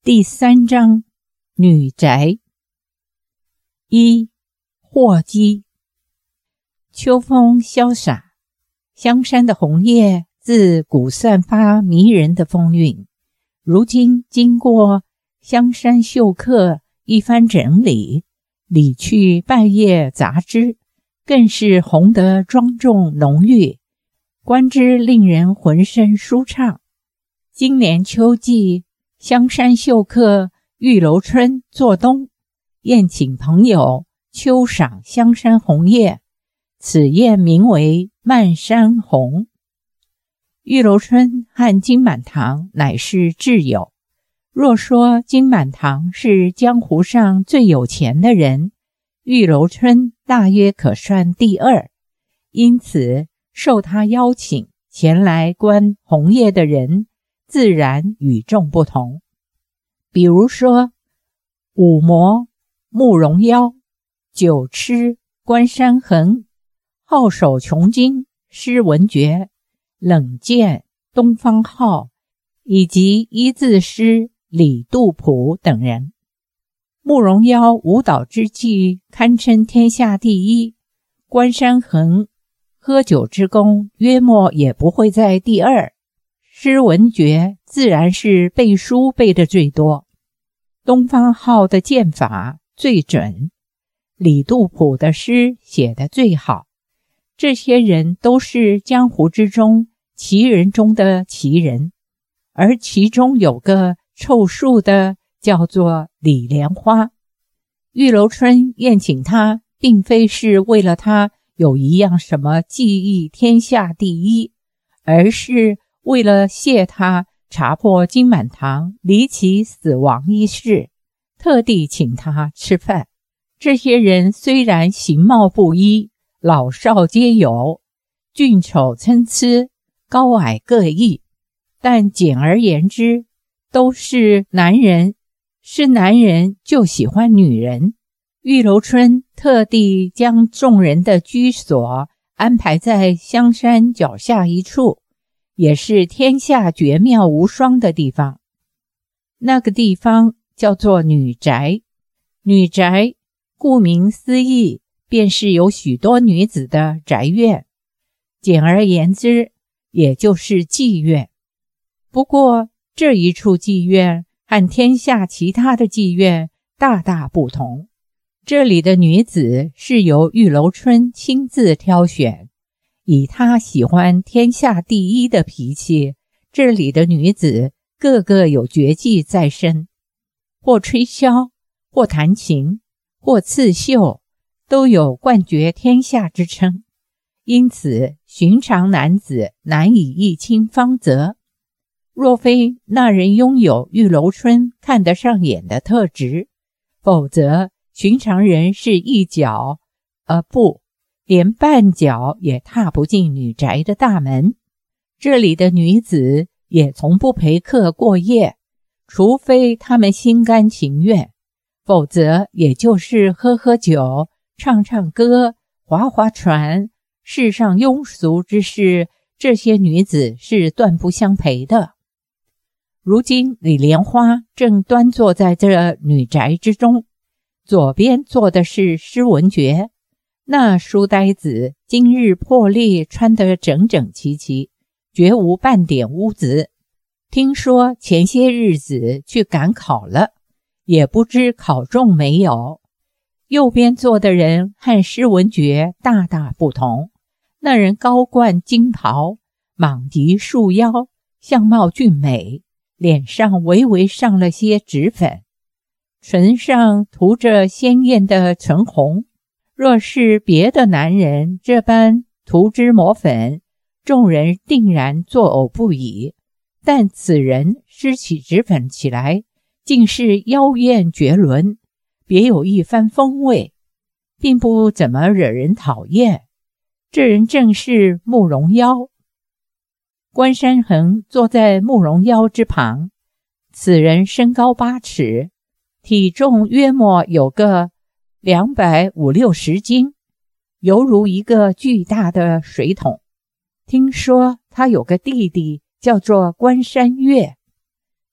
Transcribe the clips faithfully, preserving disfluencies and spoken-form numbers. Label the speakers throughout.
Speaker 1: 第三章，女宅。一、祸机。秋风潇洒，香山的红叶自古散发迷人的风韵，如今经过香山绣客一番整理，理去败叶杂枝，更是红得庄重浓郁，观之令人浑身舒畅。今年秋季，香山绣客玉楼春做冬，宴请朋友秋赏香山红叶，此宴名为漫山红。玉楼春和金满堂乃是挚友，若说金满堂是江湖上最有钱的人，玉楼春大约可算第二，因此受他邀请前来观红叶的人自然与众不同。比如说五魔、慕容妖、九痴、关山衡、皓首琼金、施文觉、冷剑、东方浩以及一字师李杜甫等人。慕容妖舞蹈之技堪称天下第一，关山衡喝酒之功约莫也不会在第二，施文觉自然是背书背得最多，东方浩的剑法最准，李杜甫的诗写得最好。这些人都是江湖之中奇人中的奇人，而其中有个凑数的叫做李莲花。玉楼春宴请他，并非是为了他有一样什么技艺天下第一，而是为了谢他查破金满堂离奇死亡一事，特地请他吃饭。这些人虽然形貌不一，老少皆有，俊丑参差，高矮各异，但简而言之，都是男人，是男人就喜欢女人。玉楼春特地将众人的居所安排在香山脚下一处，也是天下绝妙无双的地方。那个地方叫做女宅。女宅顾名思义，便是有许多女子的宅院，简而言之，也就是妓院。不过这一处妓院和天下其他的妓院大大不同，这里的女子是由玉楼春亲自挑选，以她喜欢天下第一的脾气，这里的女子个个有绝技在身，或吹箫，或弹琴，或刺绣，都有冠绝天下之称，因此寻常男子难以一清芳泽。若非那人拥有玉楼春看得上眼的特质，否则寻常人是一脚，呃不，连半脚也踏不进女宅的大门。这里的女子也从不陪客过夜，除非她们心甘情愿，否则也就是喝喝酒，唱唱歌，划划船，世上庸俗之事，这些女子是断不相陪的。如今李莲花正端坐在这女宅之中，左边坐的是施文觉，那书呆子今日破例穿得整整齐齐，绝无半点污渍，听说前些日子去赶考了，也不知考中没有。右边坐的人和施文觉大大不同，那人高冠金袍，蟒笛束腰，相貌俊美，脸上微微上了些脂粉，唇上涂着鲜艳的唇红。若是别的男人这般涂脂抹粉，众人定然作呕不已，但此人施起脂粉起来，竟是妖艳绝伦，别有一番风味，并不怎么惹人讨厌。这人正是慕容妖。关山衡坐在慕容妖之旁，此人身高八尺，体重约莫有个两百五六十斤，犹如一个巨大的水桶。听说他有个弟弟叫做关山月，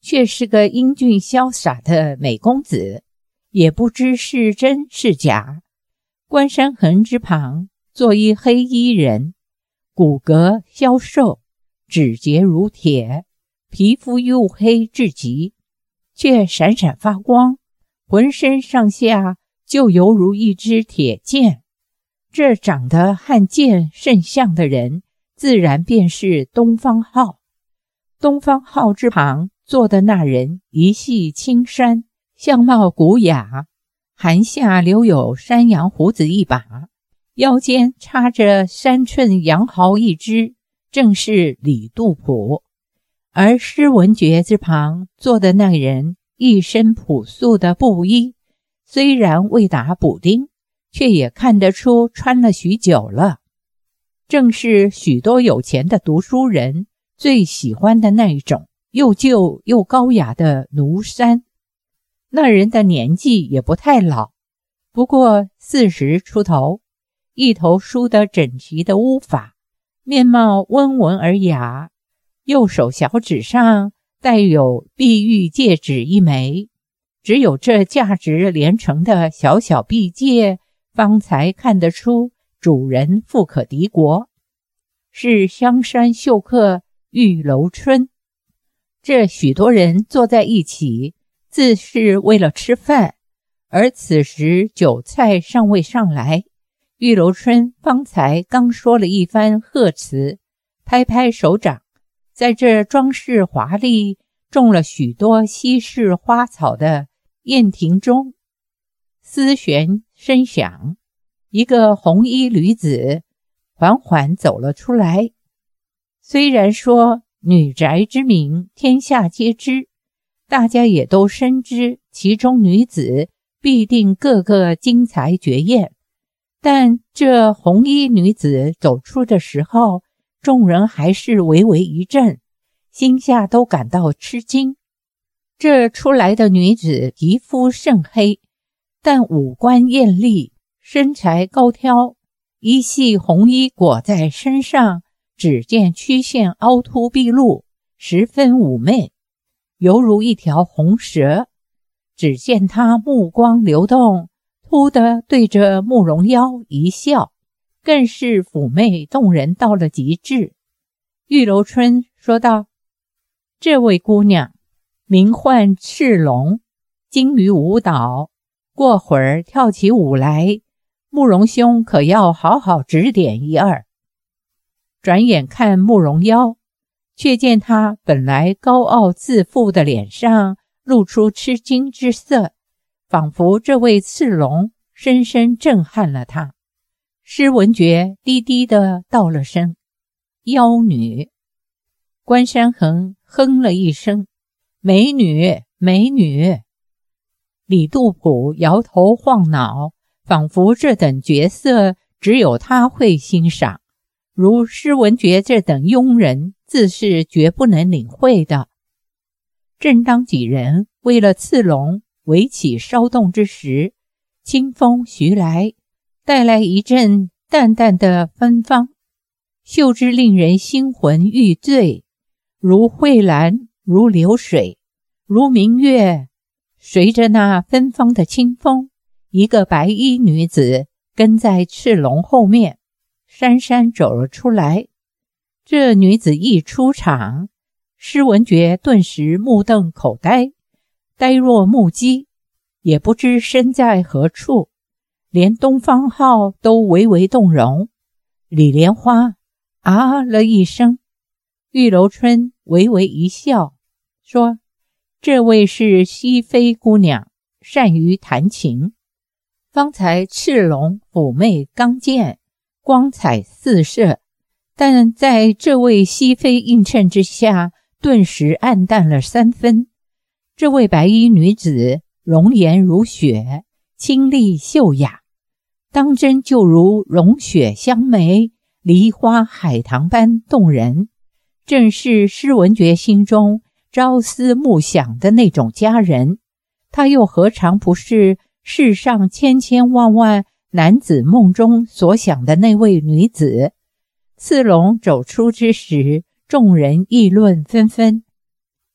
Speaker 1: 却是个英俊潇洒的美公子，也不知是真是假。关山横之旁坐一黑衣人，骨骼消瘦，指节如铁，皮肤黝黑至极，却闪闪发光，浑身上下就犹如一支铁剑。这长得和剑甚像的人，自然便是东方浩。东方浩之旁坐的那人一系青衫，相貌古雅，含下留有山羊胡子一把，腰间插着三寸羊毫一只，正是李杜甫。而施文觉之旁坐的那人一身朴素的布衣，虽然未打补丁，却也看得出穿了许久了，正是许多有钱的读书人最喜欢的那一种又旧又高雅的奴衫。那人的年纪也不太老，不过四十出头，一头梳得整齐的乌发，面貌温文尔雅，右手小指上带有碧玉戒指一枚，只有这价值连城的小小碧戒，方才看得出主人富可敌国，是香山秀客玉楼春。这许多人坐在一起，自是为了吃饭，而此时酒菜尚未上来，玉楼春方才刚说了一番贺词，拍拍手掌，在这装饰华丽、种了许多西式花草的宴庭中，丝弦声响，一个红衣女子缓缓走了出来。虽然说女宅之名天下皆知，大家也都深知其中女子必定个个惊才绝艳，但这红衣女子走出的时候，众人还是微微一震，心下都感到吃惊。这出来的女子皮肤甚黑，但五官艳丽，身材高挑，一系红衣裹在身上，只见曲线凹凸毕露，十分妩媚，犹如一条红蛇。只见她目光流动，突地对着慕容妖一笑，更是妩媚动人到了极致。玉楼春说道：这位姑娘名唤赤龙，精于舞蹈，过会儿跳起舞来，慕容兄可要好好指点一二。转眼看慕容妖，却见他本来高傲自负的脸上露出吃惊之色，仿佛这位赤龙深深震撼了他。施文觉低低地道了声妖女，关山横哼了一声美女美女。李杜甫摇头晃脑，仿佛这等角色只有他会欣赏，如施文觉这等庸人自是绝不能领会的。正当几人为了刺龙围起骚动之时，清风徐来，带来一阵淡淡的芬芳，嗅之令人心魂欲醉，如蕙兰，如流水，如明月。随着那芬芳的清风，一个白衣女子跟在赤龙后面姗姗走了出来。这女子一出场，施文觉顿时目瞪口呆，呆若木鸡，也不知身在何处，连东方浩都微微动容。李莲花啊了一声，玉楼春微微一笑，说：这位是熹妃姑娘，善于弹琴。方才赤龙妩媚刚健，光彩四射，但在这位熹妃映衬之下，顿时暗淡了三分。这位白衣女子容颜如雪，清丽秀雅，当真就如融雪香梅，梨花海棠般动人，正是施文觉心中朝思暮想的那种佳人。她又何尝不是世上千千万万男子梦中所想的那位女子？刺龙走出之时，众人议论纷纷。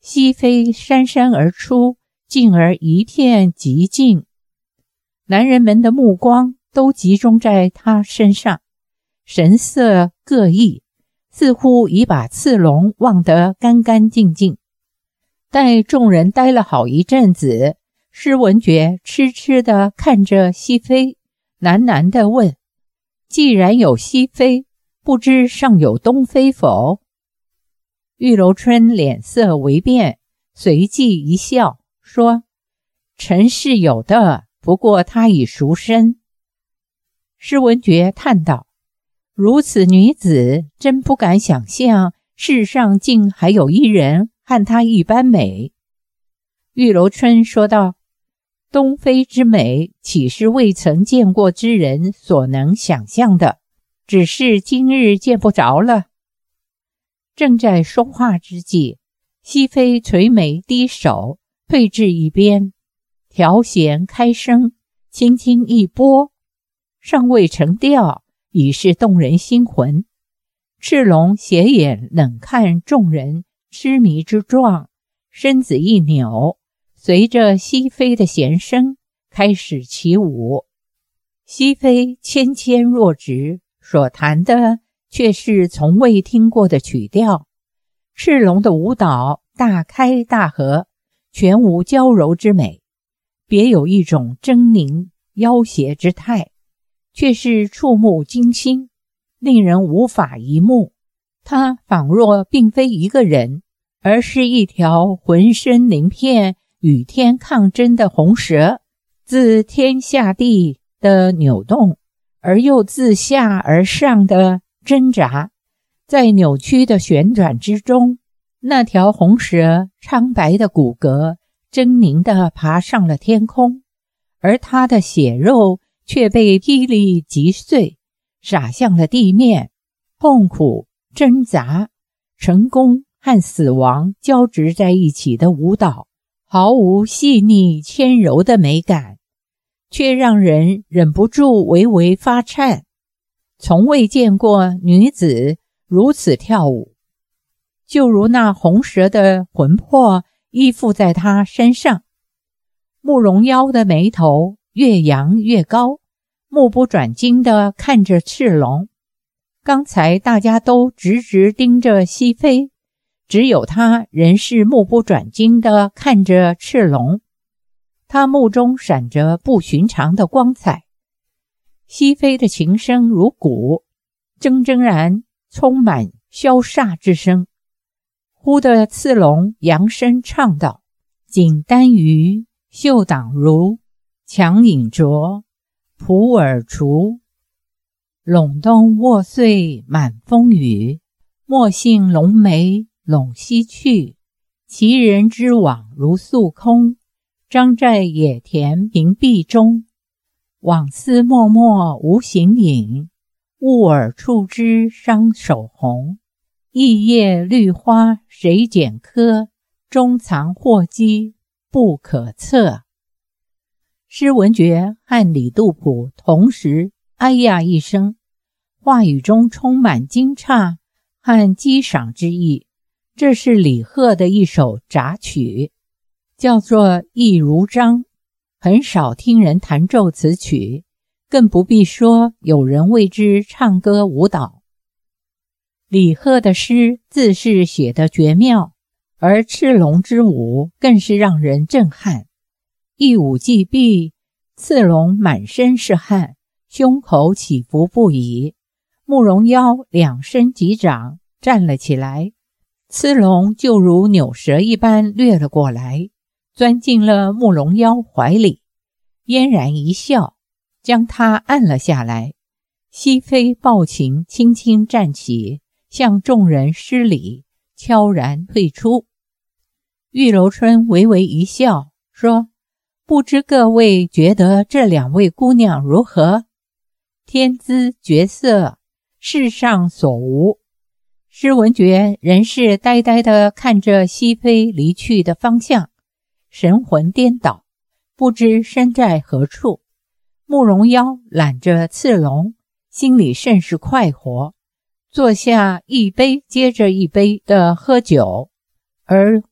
Speaker 1: 熹妃姗姗而出，进而一片寂静。男人们的目光都集中在她身上，神色各异，似乎已把刺龙忘得干干净净。待众人待了好一阵子，施文觉痴痴地看着熹妃，喃喃地问：既然有熹妃，不知尚有东妃否？玉楼春脸色微变，随即一笑，说：臣是有的，不过她已赎身。施文觉叹道：如此女子，真不敢想象世上竟还有一人和她一般美。玉楼春说道：东妃之美，岂是未曾见过之人所能想象的，只是今日见不着了。正在说话之际，熹妃垂眉低首，退至一边，调弦开声，轻轻一拨，尚未成调，已是动人心魂。赤龙斜眼冷看众人痴迷之状，身子一扭，随着熹妃的弦声开始起舞。熹妃纤纤若直，所弹的却是从未听过的曲调。赤龙的舞蹈大开大合，全无娇柔之美，别有一种狰狞妖邪之态，却是触目惊心，令人无法移目。他仿若并非一个人，而是一条浑身鳞片与天抗争的红蛇，自天下地的扭动，而又自下而上的挣扎。在扭曲的旋转之中，那条红蛇苍白的骨骼狰狞地爬上了天空，而它的血肉却被霹雳击碎，洒向了地面。痛苦、挣扎、成功和死亡交织在一起的舞蹈，毫无细腻纤柔的美感，却让人忍不住微微发颤。从未见过女子如此跳舞，就如那红蛇的魂魄依附在她身上。慕容妖的眉头越扬越高，目不转睛地看着赤龙。刚才大家都直直盯着熹妃，只有他仍是目不转睛地看着赤龙，他目中闪着不寻常的光彩。熹妃的琴声如鼓，铮铮然充满萧煞之声。忽的刺龙扬声唱道：锦丹鱼，袖挡如，强引着，普洱除。陇东卧岁满风雨，莫信龙眉陇西去。其人之往如宿空，张寨野田平壁中。往思默默无形影，误耳触之伤手红。异叶绿花谁剪柯，中藏祸机不可测。施文觉和李杜甫同时哎呀一声，话语中充满惊诧和激赏之意。这是李贺的一首杂曲，叫做《忆如章》，很少听人弹奏此曲，更不必说有人为之唱歌舞蹈。李贺的诗自是写得绝妙，而赤龙之舞更是让人震撼。一舞既毕，刺龙满身是汗，胸口起伏不已。慕容妖两伸几掌站了起来，刺龙就如扭蛇一般掠了过来，钻进了慕容妖怀里，嫣然一笑，将他按了下来。熹妃抱琴轻轻站起，向众人施礼，悄然退出。玉楼春微微一笑，说：不知各位觉得这两位姑娘如何？天姿绝色，世上所无。施文觉仍是呆呆地看着熹妃离去的方向，神魂颠倒，不知身在何处。慕容妖揽着刺龙，心里甚是快活，坐下一杯接着一杯的喝酒，而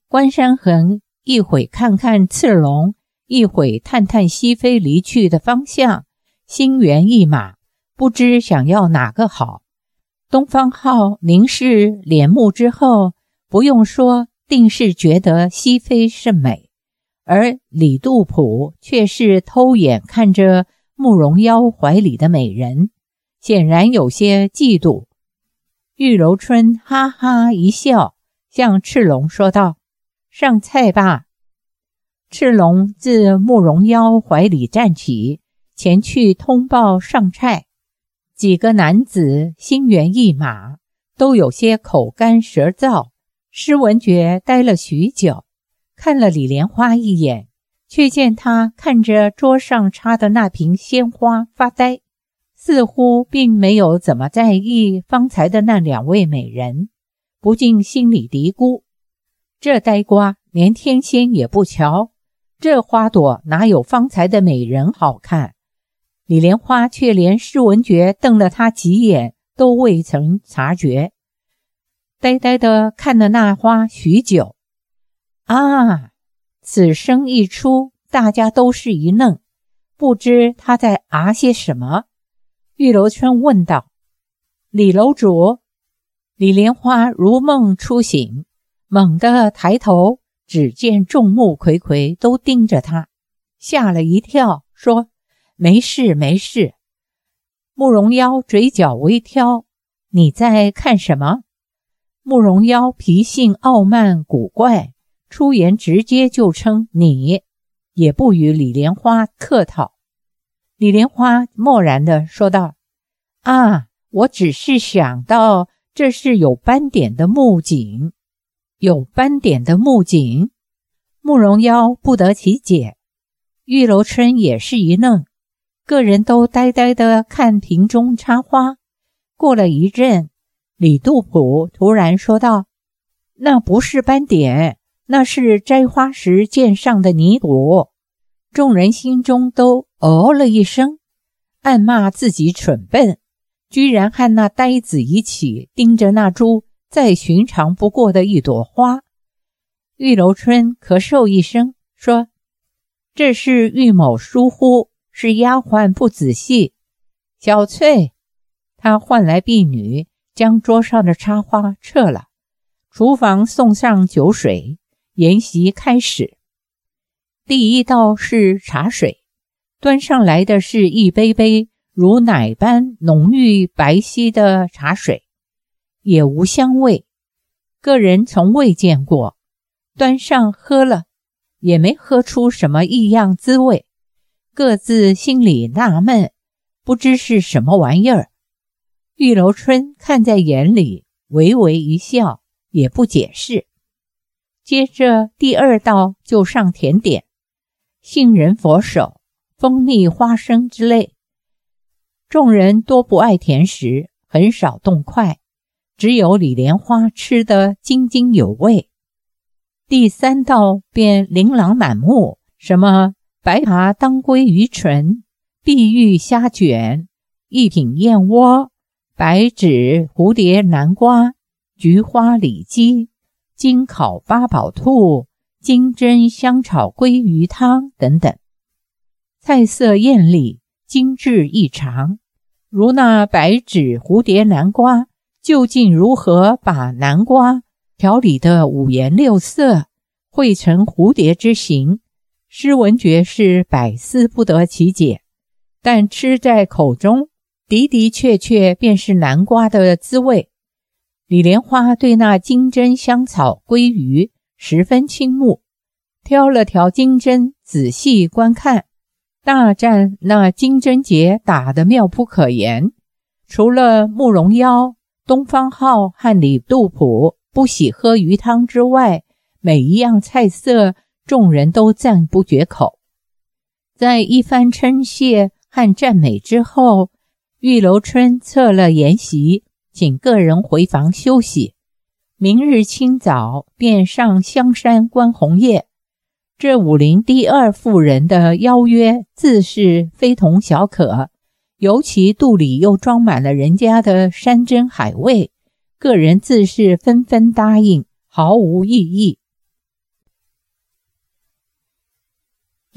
Speaker 1: 关山衡一会看看次龙，一会探探熹妃离去的方向，心猿意马，不知想要哪个好。东方浩凝视帘幕之后，不用说，定是觉得熹妃甚美，而李杜甫却是偷眼看着慕容妖怀里的美人，显然有些嫉妒。玉楼春哈哈一笑，向赤龙说道：上菜吧。赤龙自慕容妖怀里站起，前去通报上菜。几个男子心猿意马，都有些口干舌燥。施文觉呆了许久，看了李莲花一眼，却见她看着桌上插的那瓶鲜花发呆，似乎并没有怎么在意方才的那两位美人，不禁心里嘀咕：这呆瓜连天仙也不瞧，这花朵哪有方才的美人好看？李莲花却连施文觉瞪了他几眼都未曾察觉，呆呆地看了那花许久。啊，此声一出，大家都是一愣，不知他在啊些什么。玉楼春问道：李楼主？李莲花如梦初醒，猛地抬头，只见众目睽睽都盯着他，吓了一跳，说：没事没事。慕容妖嘴角微挑：你在看什么？慕容妖脾性傲慢古怪，出言直接就称你，也不与李莲花客套。李莲花默然地说道：啊，我只是想到这是有斑点的木槿。有斑点的木槿？慕容妖不得其解。玉楼春也是一愣，个人都呆呆地看瓶中插花。过了一阵，李杜甫突然说道：那不是斑点，那是摘花时溅上的泥土。众人心中都哦了一声，暗骂自己蠢笨，居然和那呆子一起盯着那株再寻常不过的一朵花。玉楼春咳嗽一声，说：这是玉某疏忽，是丫鬟不仔细。小翠，他唤来婢女，将桌上的插花撤了。厨房送上酒水，宴席开始。第一道是茶水，端上来的是一杯杯如奶般浓郁白皙的茶水，也无香味，个人从未见过。端上喝了，也没喝出什么异样滋味，各自心里纳闷，不知是什么玩意儿。玉楼春看在眼里，微微一笑，也不解释。接着第二道就上甜点，杏仁佛手、蜂蜜花生之类。众人多不爱甜食，很少动筷，只有李莲花吃得津津有味。第三道便琳琅满目，什么白扒当归鱼唇、碧玉虾卷、一品燕窝、白芷蝴蝶南瓜、菊花里脊、金烤八宝兔、金针香炒鲑鱼汤等等。菜色艳丽，精致异常。如那白芷蝴蝶南瓜，究竟如何把南瓜调理的五颜六色，绘成蝴蝶之形，施文觉是百思不得其解，但吃在口中的的确确便是南瓜的滋味。李莲花对那金针香草鲑鱼十分倾慕，挑了条金针仔细观看，大赞那金针节打得妙不可言。除了慕容妖、东方浩和李杜甫不喜喝鱼汤之外，每一样菜色众人都赞不绝口。在一番称谢和赞美之后，玉楼春撤了筵席，请个人回房休息。明日清早便上香山观红叶。这武陵第二妇人的邀约自是非同小可，尤其肚里又装满了人家的山珍海味，个人自是纷纷答应，毫无异议。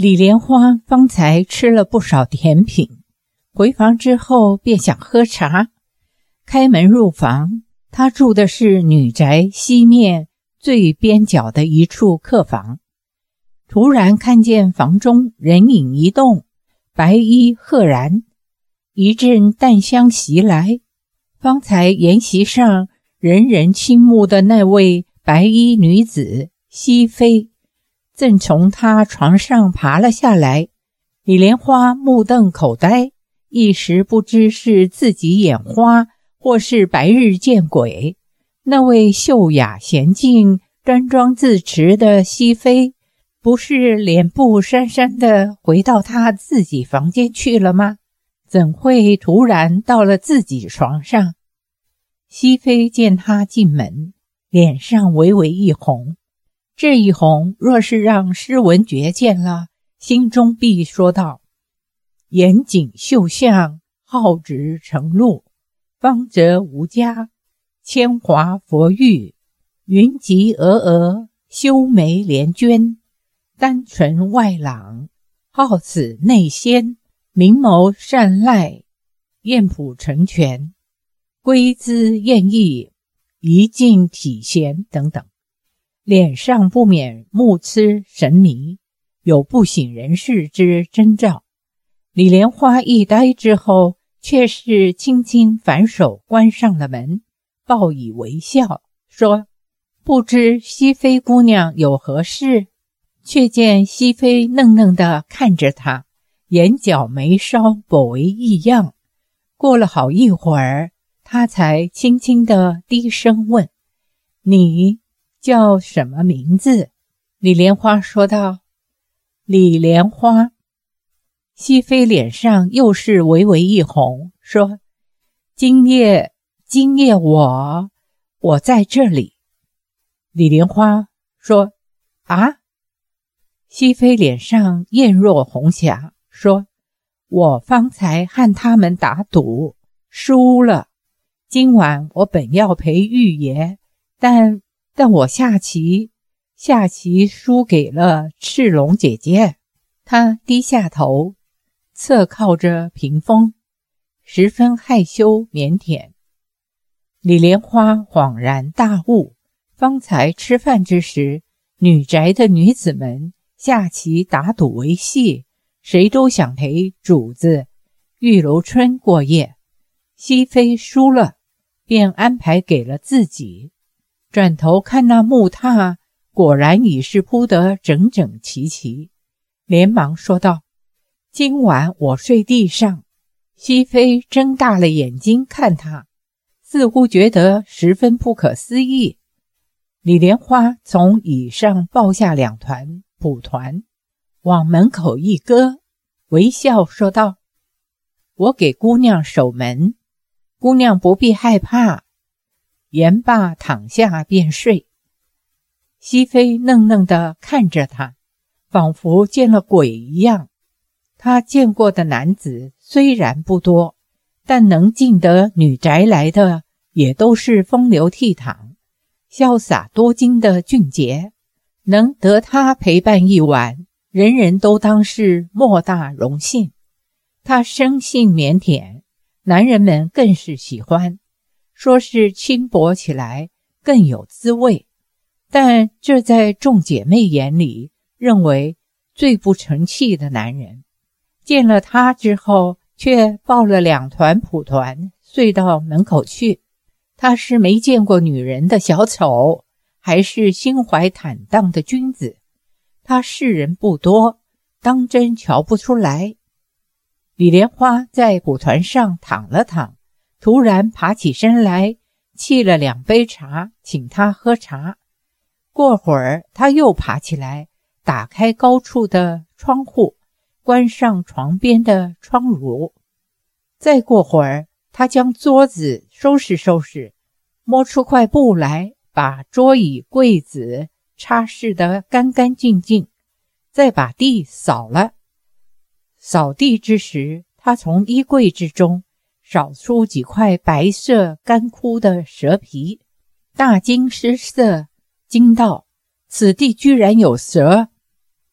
Speaker 1: 李莲花方才吃了不少甜品，回房之后便想喝茶。开门入房，她住的是女宅西面最边角的一处客房。突然看见房中人影一动，白衣赫然，一阵淡香袭来。方才筵席上人人倾慕的那位白衣女子熹妃，正从她床上爬了下来。李莲花目瞪口呆，一时不知是自己眼花，或是白日见鬼。那位秀雅娴静、端庄自持的熹妃，不是脸部姗姗地回到她自己房间去了吗？怎会突然到了自己床上？熹妃见他进门，脸上微微一红。这一红若是让施文觉见了，心中必说道：严谨秀相，好直成路，方泽无家，铅华佛玉，云集峨峨，修眉连娟，单纯外朗，好此内仙，明眸善睐，艳谱成全，归姿艳逸，仪静体闲等等，脸上不免目痴神迷，有不省人事之征兆。李莲花一呆之后，却是轻轻反手关上了门，报以微笑，说：不知熹妃姑娘有何事？却见熹妃愣愣地看着他，眼角眉梢颇为异样。过了好一会儿，他才轻轻地低声问：你叫什么名字？李莲花说道：李莲花。熹妃脸上又是微微一红，说：今夜今夜我我在这里。李莲花说：啊？熹妃脸上艳若红霞，说：我方才和他们打赌输了，今晚我本要陪玉爷，但但我下棋下棋输给了赤龙姐姐。她低下头，侧靠着屏风，十分害羞腼腆。李莲花恍然大悟，方才吃饭之时，女宅的女子们下棋打赌为戏，谁都想陪主子玉楼春过夜。熹妃输了，便安排给了自己。转头看那木榻，果然已是铺得整整齐齐，连忙说道：今晚我睡地上。熹妃睁大了眼睛看他，似乎觉得十分不可思议。李莲花从椅上抱下两团蒲团，往门口一搁，微笑说道：我给姑娘守门，姑娘不必害怕。言罢躺下便睡。熹妃愣愣地看着他，仿佛见了鬼一样。他见过的男子虽然不多，但能进得女宅来的也都是风流倜傥、潇洒多金的俊杰，能得他陪伴一晚，人人都当是莫大荣幸。他生性腼腆，男人们更是喜欢，说是轻薄起来更有滋味。但这在众姐妹眼里，认为最不成器的男人，见了他之后，却抱了两团蒲团睡到门口去。他是没见过女人的小丑，还是心怀坦荡的君子？他识人不多，当真瞧不出来。李莲花在蒲团上躺了躺，突然爬起身来，沏了两杯茶，请他喝茶。过会儿他又爬起来，打开高处的窗户，关上床边的窗炉。再过会儿，他将桌子收拾收拾，摸出块布来，把桌椅柜子擦拭得干干净净，再把地扫了。扫地之时，他从衣柜之中扫出几块白色干枯的蛇皮，大惊失色，惊道：此地居然有蛇！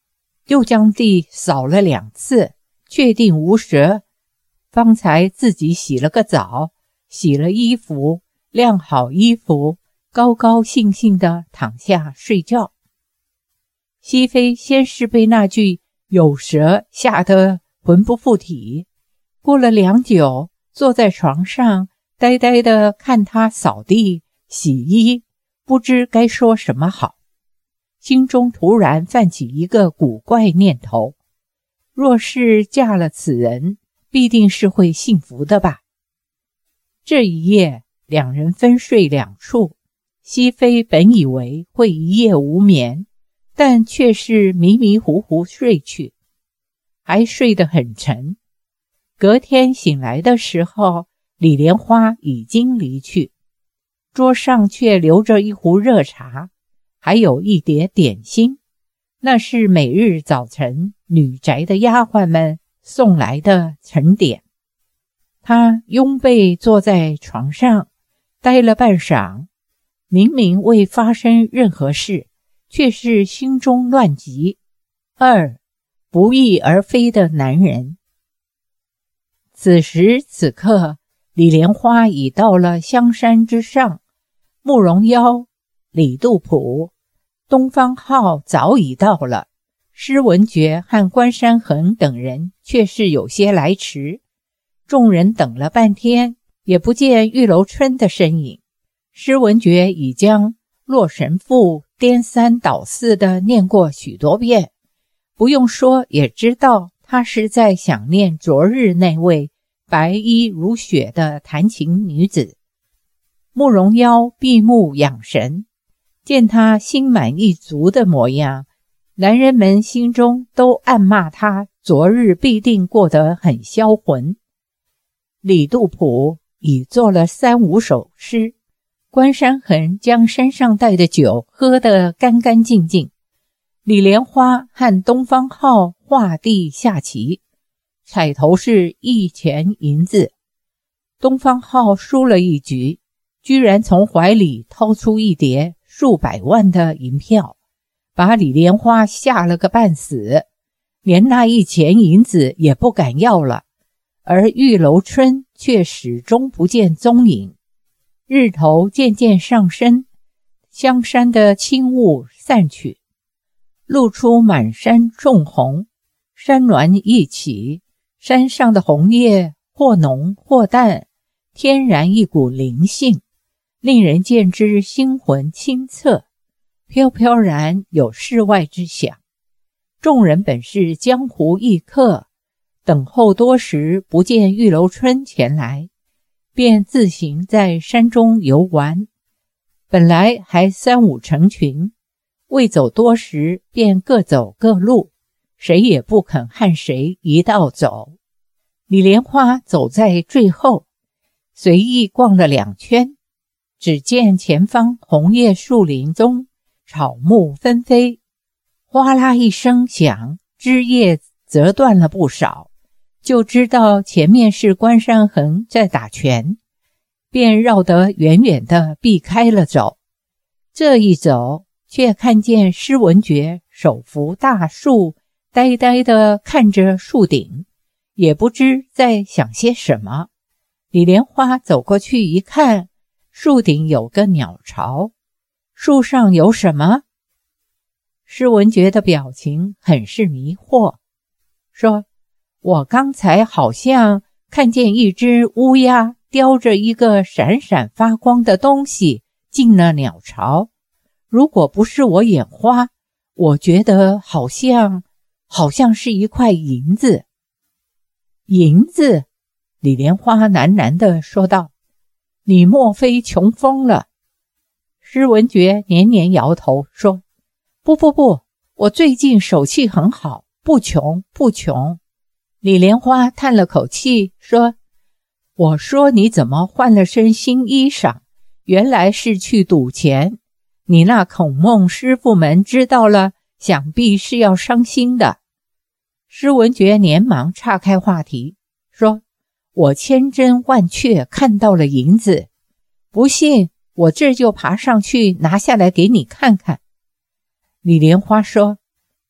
Speaker 1: 又将地扫了两次，确定无蛇，方才自己洗了个澡，洗了衣服，晾好衣服，高高兴兴地躺下睡觉。熹妃先是被那句有蛇吓得魂不附体，过了良久，坐在床上呆呆地看他扫地洗衣，不知该说什么好。心中突然泛起一个古怪念头，若是嫁了此人，必定是会幸福的吧。这一夜两人分睡两处，熹妃本以为会一夜无眠，但却是迷迷糊糊睡去，还睡得很沉。隔天醒来的时候，李莲花已经离去，桌上却留着一壶热茶，还有一碟点心，那是每日早晨女宅的丫鬟们送来的晨点。他拥背坐在床上，待了半晌，明明未发生任何事，却是心中乱极。二，不翼而飞的男人。此时此刻，李莲花已到了香山之上，慕容妖、李杜甫、东方浩早已到了，施文觉和关山衡等人却是有些来迟。众人等了半天，也不见玉楼春的身影。施文觉已将洛神赋颠三倒四地念过许多遍，不用说也知道他是在想念昨日那位白衣如雪的弹琴女子。慕容妖闭目养神，见他心满意足的模样，男人们心中都暗骂他昨日必定过得很销魂。李杜甫已做了三五首诗，关山衡将身上带的酒喝得干干净净。李莲花和东方浩画地下棋，彩头是一钱银子。东方浩输了一局，居然从怀里掏出一叠数百万的银票，把李莲花吓了个半死，连那一钱银子也不敢要了。而玉楼春却始终不见踪影。日头渐渐上升，香山的轻雾散去，露出满山重红，山峦一起，山上的红叶或浓或淡，天然一股灵性，令人见之心魂清澈，飘飘然有世外之想。众人本是江湖异客，等候多时不见玉楼春前来，便自行在山中游玩。本来还三五成群，未走多时便各走各路，谁也不肯和谁一道走。李莲花走在最后，随意逛了两圈，只见前方红叶树林中草木纷飞，哗啦一声响，枝叶折断了不少，就知道前面是关山衡在打拳，便绕得远远地避开了走。这一走，却看见施文觉手扶大树，呆呆地看着树顶，也不知在想些什么。李莲花走过去一看，树顶有个鸟巢，树上有什么？施文觉的表情很是迷惑，说：我刚才好像看见一只乌鸦叼着一个闪闪发光的东西进了鸟巢，如果不是我眼花，我觉得好像好像是一块银子。银子？李莲花喃喃地说道，你莫非穷疯了？施文觉连连摇头说，不不不，我最近手气很好，不穷不穷。李莲花叹了口气说，我说你怎么换了身新衣裳，原来是去赌钱，你那孔孟师傅们知道了，想必是要伤心的。施文觉连忙岔开话题说，我千真万确看到了银子，不信我这就爬上去拿下来给你看看。李莲花说，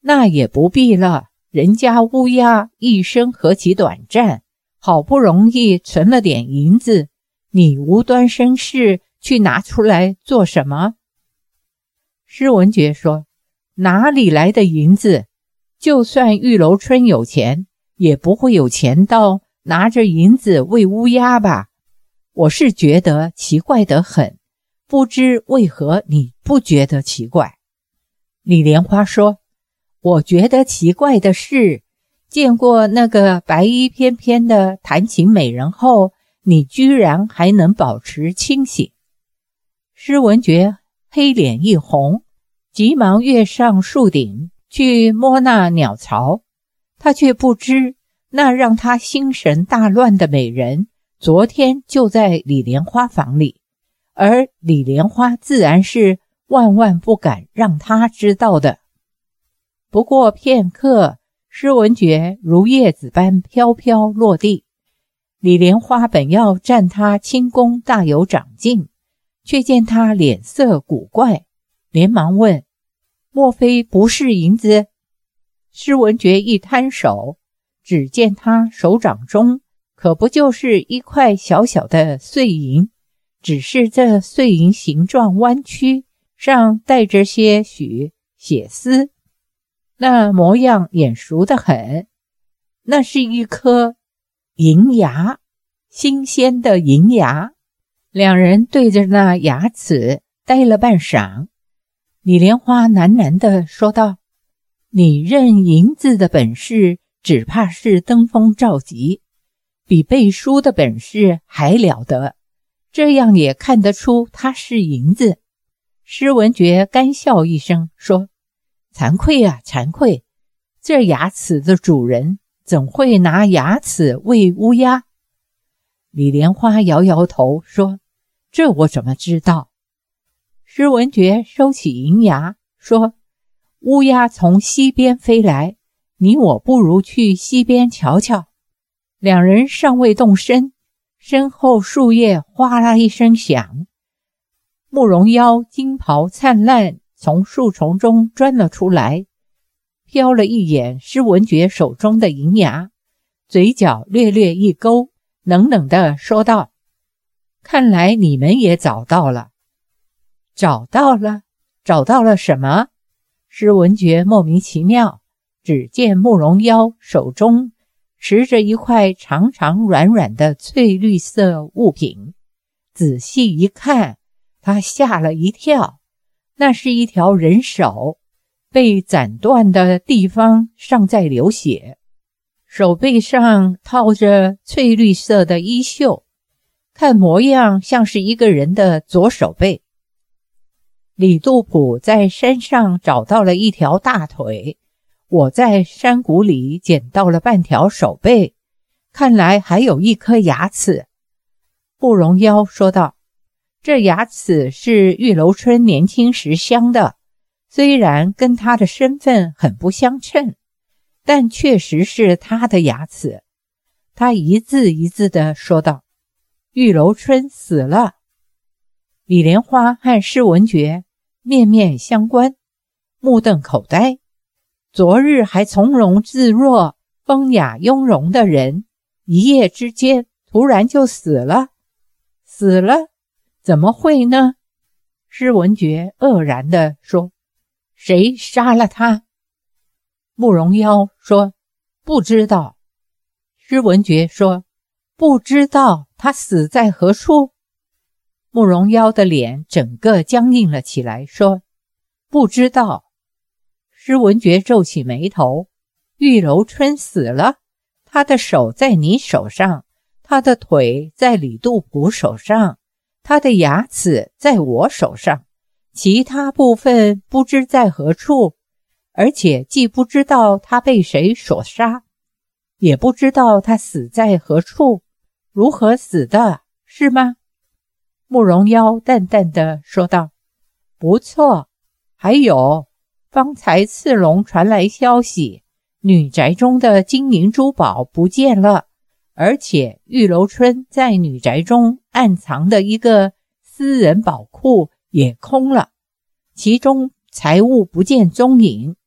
Speaker 1: 那也不必了，人家乌鸦一生何其短暂，好不容易存了点银子，你无端生事去拿出来做什么？施文觉说，哪里来的银子？就算玉楼春有钱，也不会有钱到拿着银子喂乌鸦吧。我是觉得奇怪得很，不知为何你不觉得奇怪？李莲花说，我觉得奇怪的是，见过那个白衣翩翩的弹琴美人后，你居然还能保持清醒。施文觉黑脸一红，急忙跃上树顶去摸那鸟巢，他却不知那让他心神大乱的美人昨天就在李莲花房里，而李莲花自然是万万不敢让他知道的。不过片刻，施文觉如叶子般飘飘落地。李莲花本要赞他轻功大有长进，却见他脸色古怪，连忙问，莫非不是银子？施文觉一摊手，只见他手掌中可不就是一块小小的碎银，只是这碎银形状弯曲，上带着些许血丝，那模样眼熟得很。那是一颗银牙，新鲜的银牙。两人对着那牙齿呆了半晌，李莲花喃喃地说道，你认银子的本事只怕是登峰造极，比背书的本事还了得，这样也看得出它是银子。施文觉干笑一声说，惭愧啊惭愧，这牙齿的主人怎会拿牙齿喂乌鸦？李莲花摇摇头说，这我怎么知道？施文觉收起银牙说，乌鸦从西边飞来，你我不如去西边瞧瞧。两人尚未动身，身后树叶哗啦一声响，慕容妖金袍灿烂从树丛中钻了出来，瞟了一眼施文觉手中的银牙，嘴角略略一勾，冷冷地说道，看来你们也找到了。找到了？找到了什么？施文觉莫名其妙，只见慕容妖手中持着一块长长软软的翠绿色物品，仔细一看，他吓了一跳，那是一条人手，被斩断的地方尚在流血，手背上套着翠绿色的衣袖，看模样像是一个人的左手背。李杜甫在山上找到了一条大腿，我在山谷里捡到了半条手背，看来还有一颗牙齿。慕容妖说道，这牙齿是玉楼春年轻时镶的，虽然跟他的身份很不相称，但确实是他的牙齿。他一字一字地说道，玉楼春死了。李莲花和施文觉面面相观，目瞪口呆。昨日还从容自若、风雅雍容的人，一夜之间突然就死了。死了？怎么会呢？施文觉愕然地说，谁杀了他？慕容妖说，不知道。施文觉说，不知道他死在何处？慕容妖的脸整个僵硬了起来，说，不知道。施文觉皱起眉头，玉楼春死了，他的手在你手上，他的腿在李杜甫手上，他的牙齿在我手上，其他部分不知在何处，而且既不知道他被谁所杀，也不知道他死在何处，如何死的，是吗？慕容妖淡淡地说道，不错，还有方才刺龙传来消息，女宅中的金银珠宝不见了，而且玉楼春在女宅中暗藏的一个私人宝库也空了，其中财物不见踪影。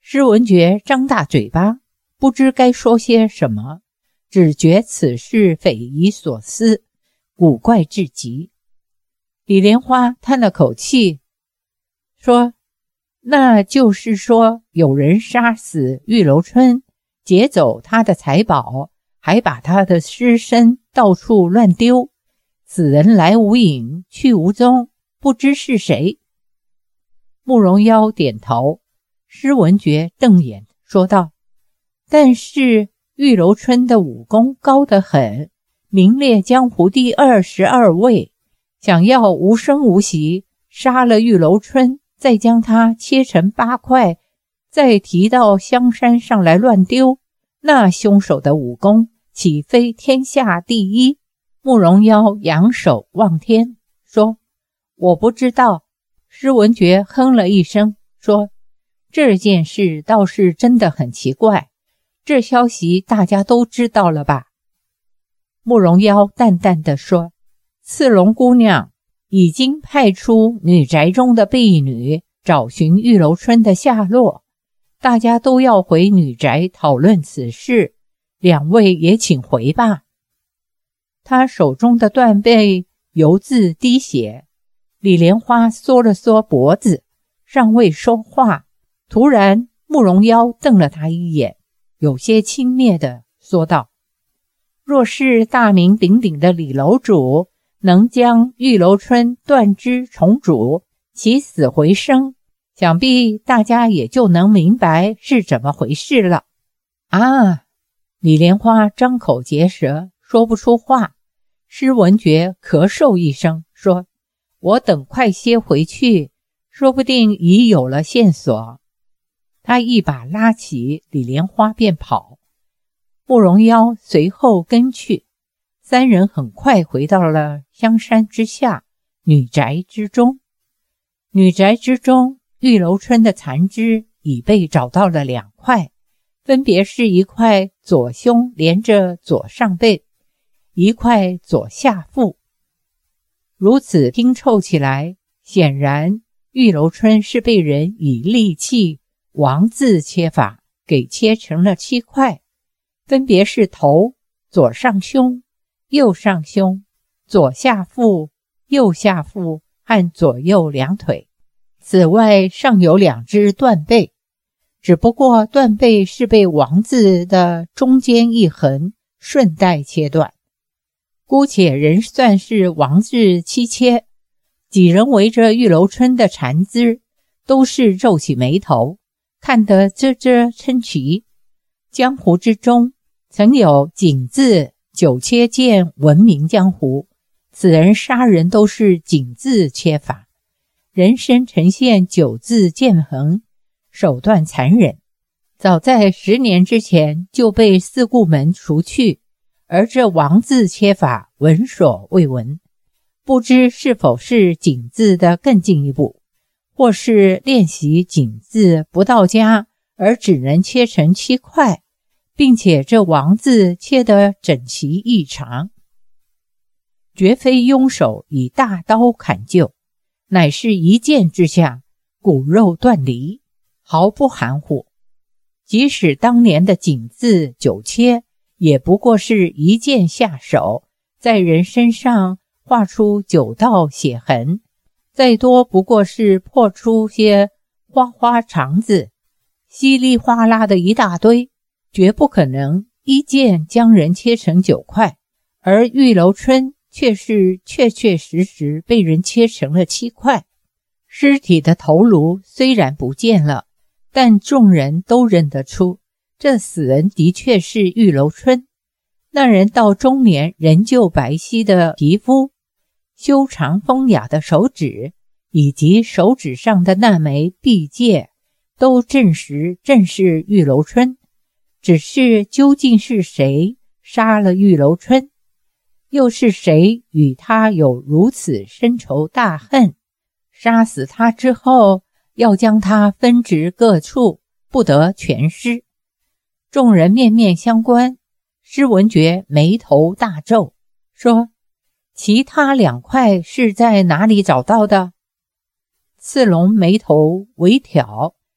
Speaker 1: 施文觉张大嘴巴，不知该说些什么，只觉此事匪夷所思，古怪至极。李莲花叹了口气，说：那就是说有人杀死玉楼春，劫走他的财宝，还把他的尸身到处乱丢，此人来无影，去无踪，不知是谁。慕容妖点头，施文觉瞪眼说道：但是玉楼春的武功高得很，名列江湖第二十二位，想要无声无息杀了玉楼春，再将它切成八块，再提到香山上来乱丢，那凶手的武功岂非天下第一？慕容妖仰首望天说：我不知道。施文觉哼了一声说：这件事倒是真的很奇怪，这消息大家都知道了吧？慕容妖淡淡地说：刺龙姑娘已经派出女宅中的婢女找寻玉楼春的下落，大家都要回女宅讨论此事，两位也请回吧。他手中的缎被油渍滴血，李莲花缩了缩脖子，尚未说话，突然慕容妖瞪了他一眼，有些轻蔑地说道：若是大名鼎鼎的李楼主能将玉楼春断肢重组，起死回生，想必大家也就能明白是怎么回事了。啊！李莲花张口结舌，说不出话。施文觉咳嗽一声说：我等快些回去，说不定已有了线索。他一把拉起李莲花便跑，慕容妖随后跟去。三人很快回到了香山之下女宅之中。女宅之中，玉楼春的残肢已被找到了两块，分别是一块左胸连着左上背，一块左下腹。如此拼凑起来，显然玉楼春是被人以利器王字切法给切成了七块，分别是头、左上胸、右上胸、左下腹、右下腹和左右两腿。此外尚有两只断背，只不过断背是被王字的中间一横顺带切断，姑且仍算是王字七切。几人围着玉楼春的残肢，都是皱起眉头，看得啧啧称奇。江湖之中曾有井字九切剑闻名江湖，此人杀人都是井字切法，人身呈现九字剑痕，手段残忍，早在十年之前就被四顾门除去，而这王字切法闻所未闻，不知是否是井字的更进一步，或是练习井字不到家而只能切成七块，并且这王字切得整齐异常，绝非庸手以大刀砍就，乃是一剑之下骨肉断离，毫不含糊。即使当年的井字九切，也不过是一剑下手，在人身上画出九道血痕，再多不过是破出些花花肠子，稀里哗啦的一大堆，绝不可能一剑将人切成九块。而玉楼春却是确确实实被人切成了七块。尸体的头颅虽然不见了，但众人都认得出，这死人的确是玉楼春。那人到中年仍旧白皙的皮肤，修长风雅的手指，以及手指上的那枚臂戒，都证实正是玉楼春。只是究竟是谁杀了玉楼春，又是谁与他有如此深仇大恨，杀死他之后要将他分植各处，不得全尸。众人面面相观，施文觉眉头大皱，说：其他两块是在哪里找到的？刺龙眉头微挑，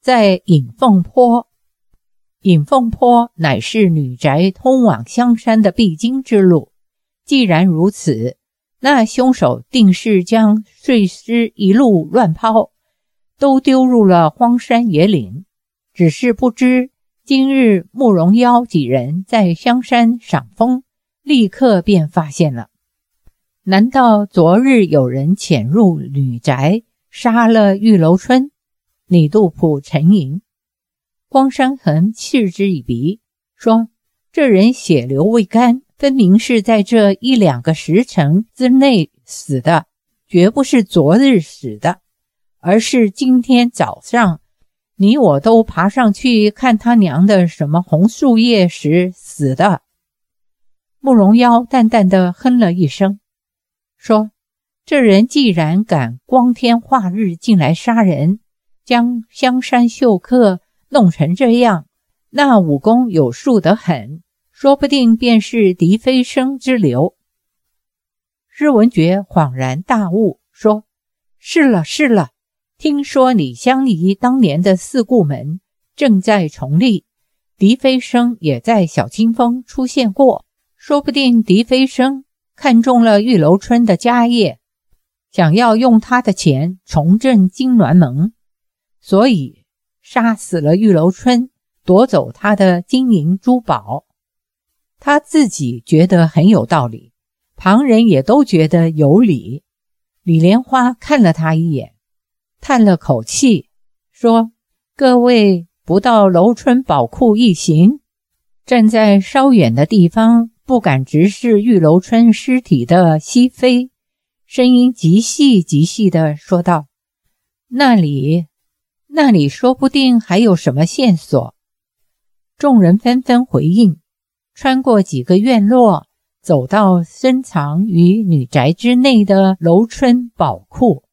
Speaker 1: 在引凤坡。引凤坡乃是女宅通往香山的必经之路。既然如此，那凶手定是将碎尸一路乱抛，都丢入了荒山野岭。只是不知今日慕容妖几人在香山赏风，立刻便发现了。难道昨日有人潜入女宅，杀了玉楼春？李杜甫沉吟。荒山恒嗤之以鼻，说：这人血流未干，分明是在这一两个时辰之内死的，绝不是昨日死的，而是今天早上你我都爬上去看他娘的什么红树叶时死的。慕容妖淡淡地哼了一声，说：这人既然敢光天化日进来杀人，将香山秀客弄成这样，那武功有术得很，说不定便是狄飞升之流。施文觉恍然大悟，说：是了是了，听说李香怡当年的四顾门正在重立，狄飞升也在小清风出现过，说不定狄飞升看中了玉楼春的家业，想要用他的钱重振金銮门，所以杀死了玉楼春，夺走他的金银珠宝。他自己觉得很有道理，旁人也都觉得有理。李莲花看了他一眼，叹了口气，说：各位不到楼春宝库一行，站在稍远的地方，不敢直视玉楼春尸体的西飞，声音极细极细地说道：那里那里说不定还有什么线索。众人纷纷回应，穿过几个院落，走到深藏于女宅之内的楼春宝库。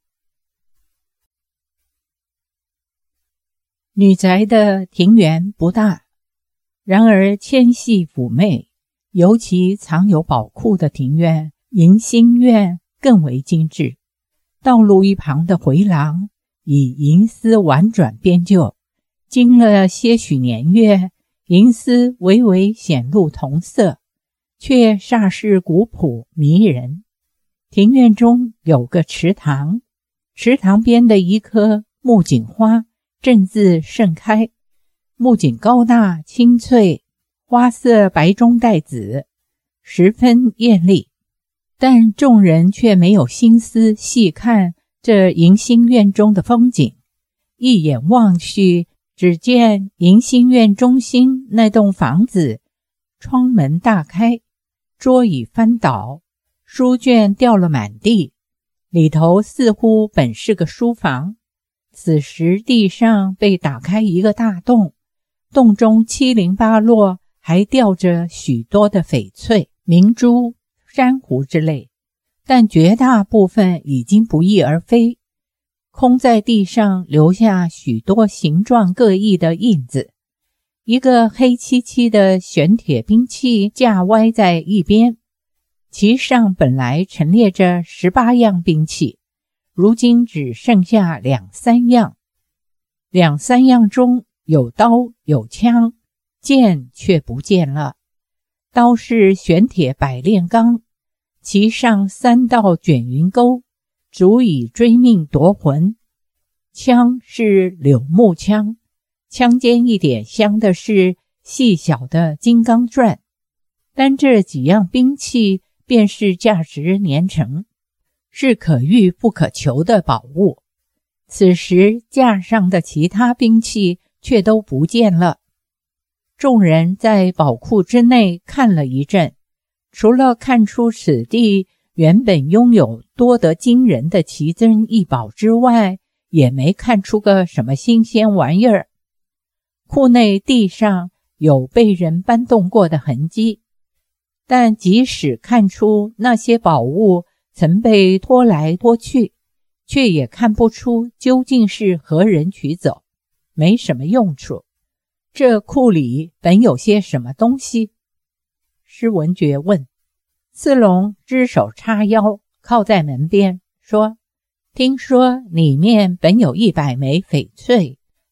Speaker 1: 女宅的庭园不大，然而纤细妩媚，尤其藏有宝库的庭院迎新院更为精致。道路一旁的回廊以银丝婉转编就，经了些许年月，银丝微微显露铜色，却煞是古朴迷人。庭院中有个池塘，池塘边的一棵木槿花正自盛开，木槿高大青翠，花色白中带紫，十分艳丽。但众人却没有心思细看这迎新院中的风景，一眼望去，只见迎新院中心那栋房子窗门大开，桌椅翻倒，书卷掉了满地，里头似乎本是个书房。此时地上被打开一个大洞，洞中七零八落，还吊着许多的翡翠、明珠、珊瑚之类，但绝大部分已经不翼而飞，空在地上留下许多形状各异的印子。一个黑漆漆的玄铁兵器架歪在一边，其上本来陈列着十八样兵器，如今只剩下两三样。两三样中有刀有枪，剑却不见了。刀是玄铁百炼钢，其上三道卷云钩，足以追命夺魂。枪是柳木枪，枪尖一点镶的是细小的金刚钻。单这几样兵器便是价值连城，是可遇不可求的宝物。此时架上的其他兵器却都不见了。众人在宝库之内看了一阵，除了看出此地原本拥有多得惊人的奇珍异宝之外，也没看出个什么新鲜玩意儿。库内地上有被人搬动过的痕迹，但即使看出那些宝物曾被拖来拖去，却也看不出究竟是何人取走，没什么用处。这库里本有些什么东西？施文觉问。四龙只手叉腰，靠在门边，说：听说里面本有一百枚翡翠，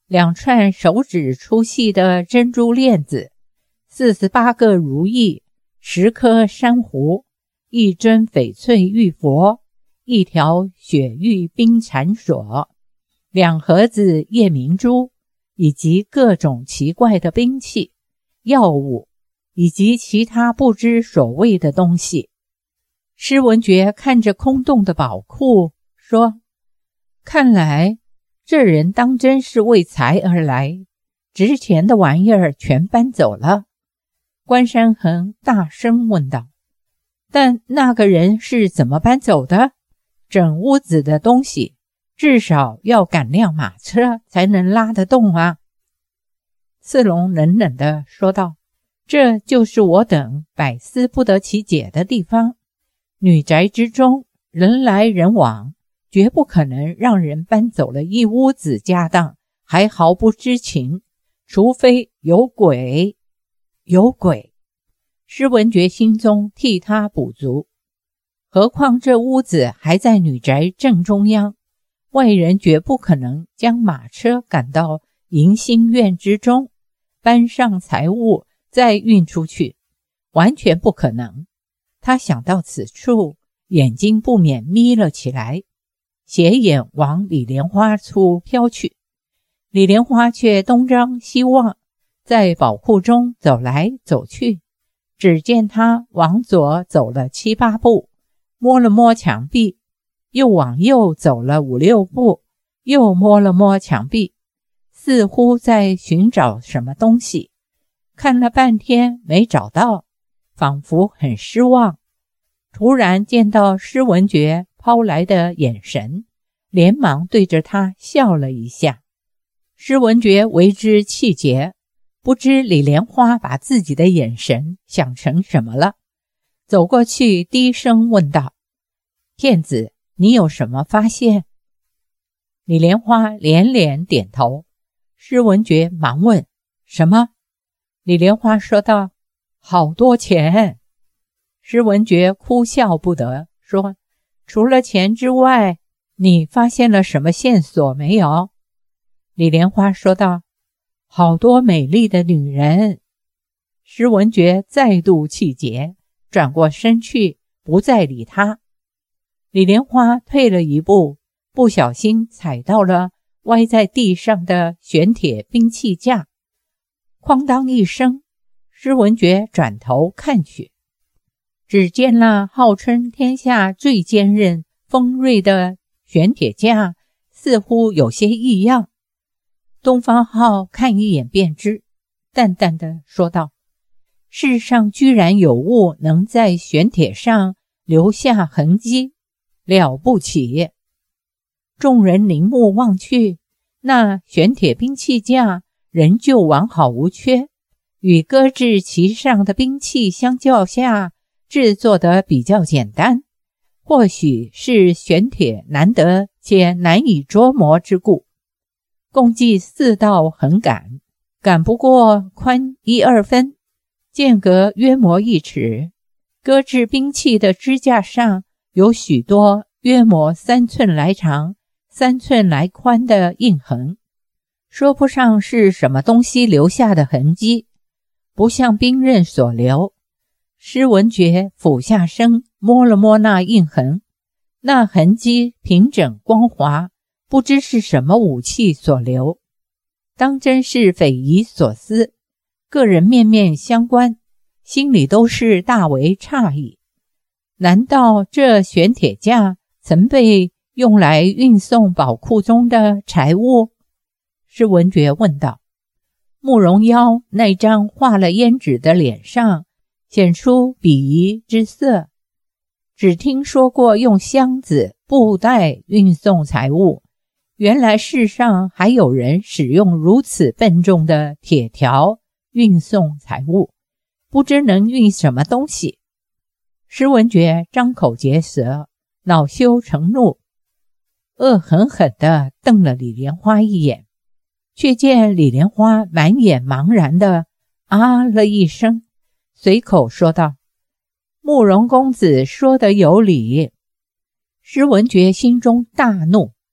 Speaker 1: 两串手指粗细的珍珠链子，四十八个如意，十颗珊瑚，一尊翡翠玉佛，一条雪玉冰缠锁，两盒子夜明珠，以及各种奇怪的兵器、药物，以及其他不知所谓的东西。施文觉看着空洞的宝库说，看来这人当真是为财而来，值钱的玩意儿全搬走了。关山恒大声问道，但那个人是怎么搬走的？整屋子的东西至少要赶辆马车才能拉得动啊。次龙冷冷地说道，这就是我等百思不得其解的地方。女宅之中人来人往，绝不可能让人搬走了一屋子家当还毫不知情，除非有鬼。有鬼。施文觉心中替他补足，何况这屋子还在女宅正中央，外人绝不可能将马车赶到迎新院之中，搬上财物再运出去，完全不可能。他想到此处，眼睛不免眯了起来，斜眼往李莲花处飘去。李莲花却东张西望，在宝库中走来走去。只见他往左走了七八步，摸了摸墙壁，又往右走了五六步，又摸了摸墙壁，似乎在寻找什么东西。看了半天没找到，仿佛很失望。突然见到施文觉抛来的眼神，连忙对着他笑了一下。施文觉为之气结，不知李莲花把自己的眼神想成什么了，走过去低声问道，骗子，你有什么发现？李莲花连连点头。施文觉忙问，什么？李莲花说道，好多钱。施文觉哭笑不得，说，除了钱之外，你发现了什么线索没有？李莲花说道，好多美丽的女人。施文觉再度气结，转过身去，不再理他。李莲花退了一步，不小心踩到了歪在地上的玄铁兵器架，哐当一声，施文觉转头看去，只见那号称天下最坚韧锋锐的玄铁架似乎有些异样。东方浩看一眼便知，淡淡地说道，世上居然有物能在玄铁上留下痕迹，了不起。众人凝目望去，那玄铁兵器架仍旧完好无缺，与搁置其上的兵器相较下，制作得比较简单，或许是玄铁难得且难以琢磨之故。共计四道横杆，杆不过宽一二分，间隔约莫一尺。搁置兵器的支架上有许多约莫三寸来长、三寸来宽的印痕，说不上是什么东西留下的痕迹，不像兵刃所留。施文觉俯下身摸了摸那印痕，那痕迹平整光滑，不知是什么武器所留，当真是匪夷所思。个人面面相关，心里都是大为诧异。难道这玄铁架曾被用来运送宝库中的财物？施文觉问道。慕容妖那张画了胭脂的脸上显出鄙夷之色，只听说过用箱子、布袋运送财物，原来世上还有人使用如此笨重的铁条运送财物，不知能运什么东西。施文觉张口结舌，恼羞成怒，恶狠狠地瞪了李莲花一眼，却见李莲花满眼茫然地啊了一声，随口说道，慕容公子说得有理。施文觉心中大怒，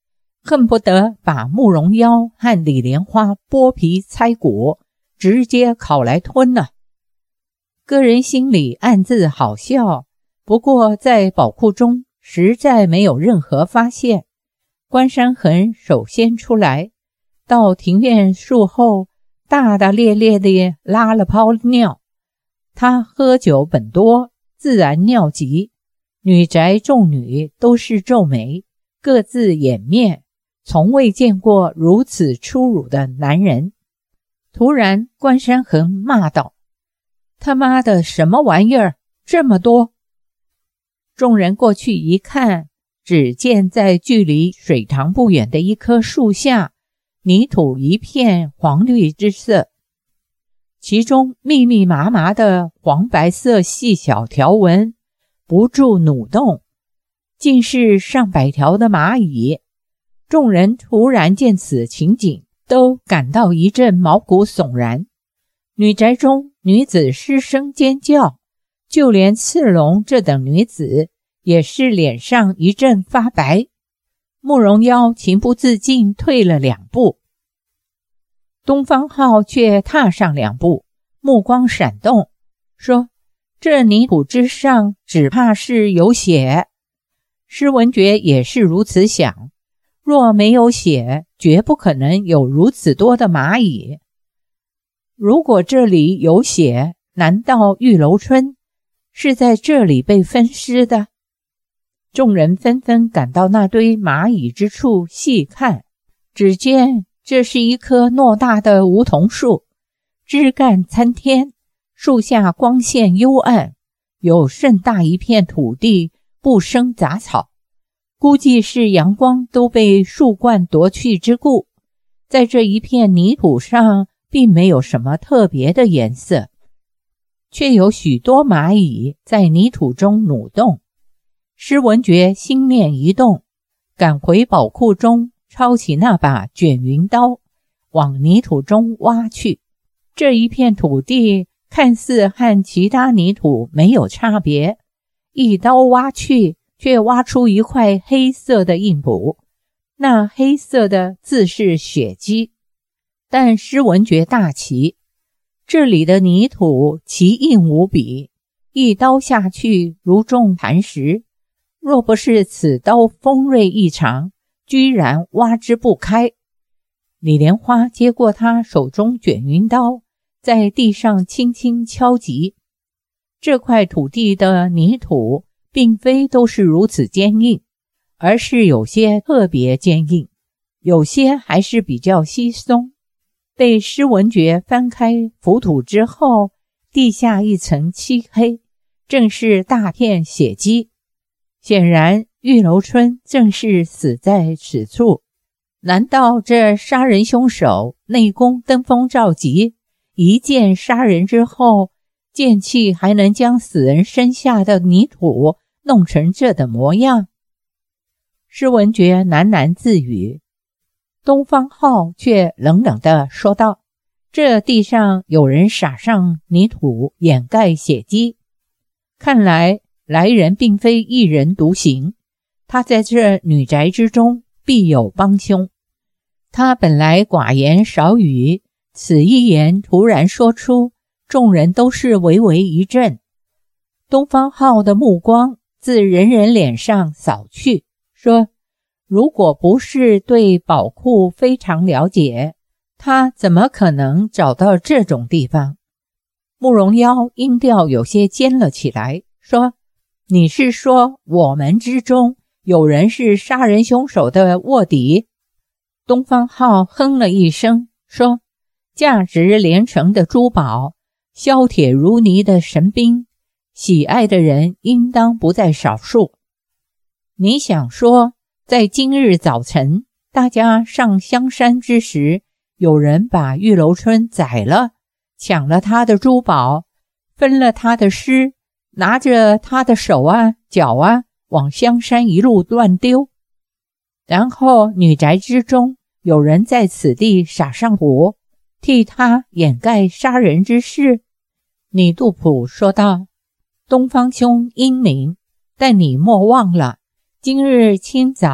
Speaker 1: 恨不得把慕容妖和李莲花剥皮拆骨，直接烤来吞了。个人心里暗自好笑，不过在宝库中实在没有任何发现。关山痕首先出来，到庭院树后大大咧咧地拉了泡尿。他喝酒本多，自然尿急。女宅众女都是皱眉，各自掩面，从未见过如此粗鲁的男人。突然关山痕骂道：他妈的什么玩意儿，这么多！众人过去一看，只见在距离水塘不远的一棵树下，泥土一片黄绿之色，其中密密麻麻的黄白色细小条纹不住蠕动，竟是上百条的蚂蚁。众人突然见此情景，都感到一阵毛骨悚然。女宅中女子失声尖叫，就连刺龙这等女子也是脸上一阵发白。慕容妖情不自禁退了两步，东方浩却踏上两步，目光闪动，说：这泥土之上只怕是有血。施文觉也是如此想，若没有血，绝不可能有如此多的蚂蚁。如果这里有血，难道玉楼春是在这里被分尸的？众人纷纷赶到那堆蚂蚁之处细看，只见这是一棵偌大的梧桐树，枝干参天，树下光线幽暗，有甚大一片土地不生杂草，估计是阳光都被树冠夺去之故。在这一片泥土上并没有什么特别的颜色，却有许多蚂蚁在泥土中蠕动。施文觉心念一动，赶回宝库中抄起那把卷云刀，往泥土中挖去。这一片土地看似和其他泥土没有差别，一刀挖去，却挖出一块黑色的硬补，那黑色的自是血迹。但施文觉大奇，这里的泥土奇硬无比，一刀下去如中磐石，若不是此刀锋锐异常，居然挖之不开。李莲花接过他手中卷云刀，在地上轻轻敲击。这块土地的泥土并非都是如此坚硬，而是有些特别坚硬，有些还是比较稀松。被施文觉翻开浮土之后，地下一层漆黑，正是大片血迹。显然玉楼春正是死在此处。难道这杀人凶手内功登峰造极，一剑杀人之后，剑气还能将死人身下的泥土弄成这的模样？施文觉喃喃自语。东方浩却冷冷地说道：这地上有人撒上泥土掩盖血迹，看来来人并非一人独行，他在这女宅之中必有帮凶。他本来寡言少语，此一言突然说出，众人都是微微一震。东方浩的目光自人人脸上扫去，说：如果不是对宝库非常了解，他怎么可能找到这种地方？慕容妖音调有些尖了起来，说：你是说我们之中有人是杀人凶手的卧底？东方浩哼了一声，说：价值连城的珠宝，削铁如泥的神兵，喜爱的人应当不在少数。你想说在今日早晨大家上香山之时，有人把玉楼春宰了，抢了他的珠宝，分了他的尸，拿着他的手啊脚啊往香山一路乱丢，然后女宅之中有人在此地撒上火，替他掩盖杀人之事。李杜甫说道：东方兄英明，但你莫忘了今日清早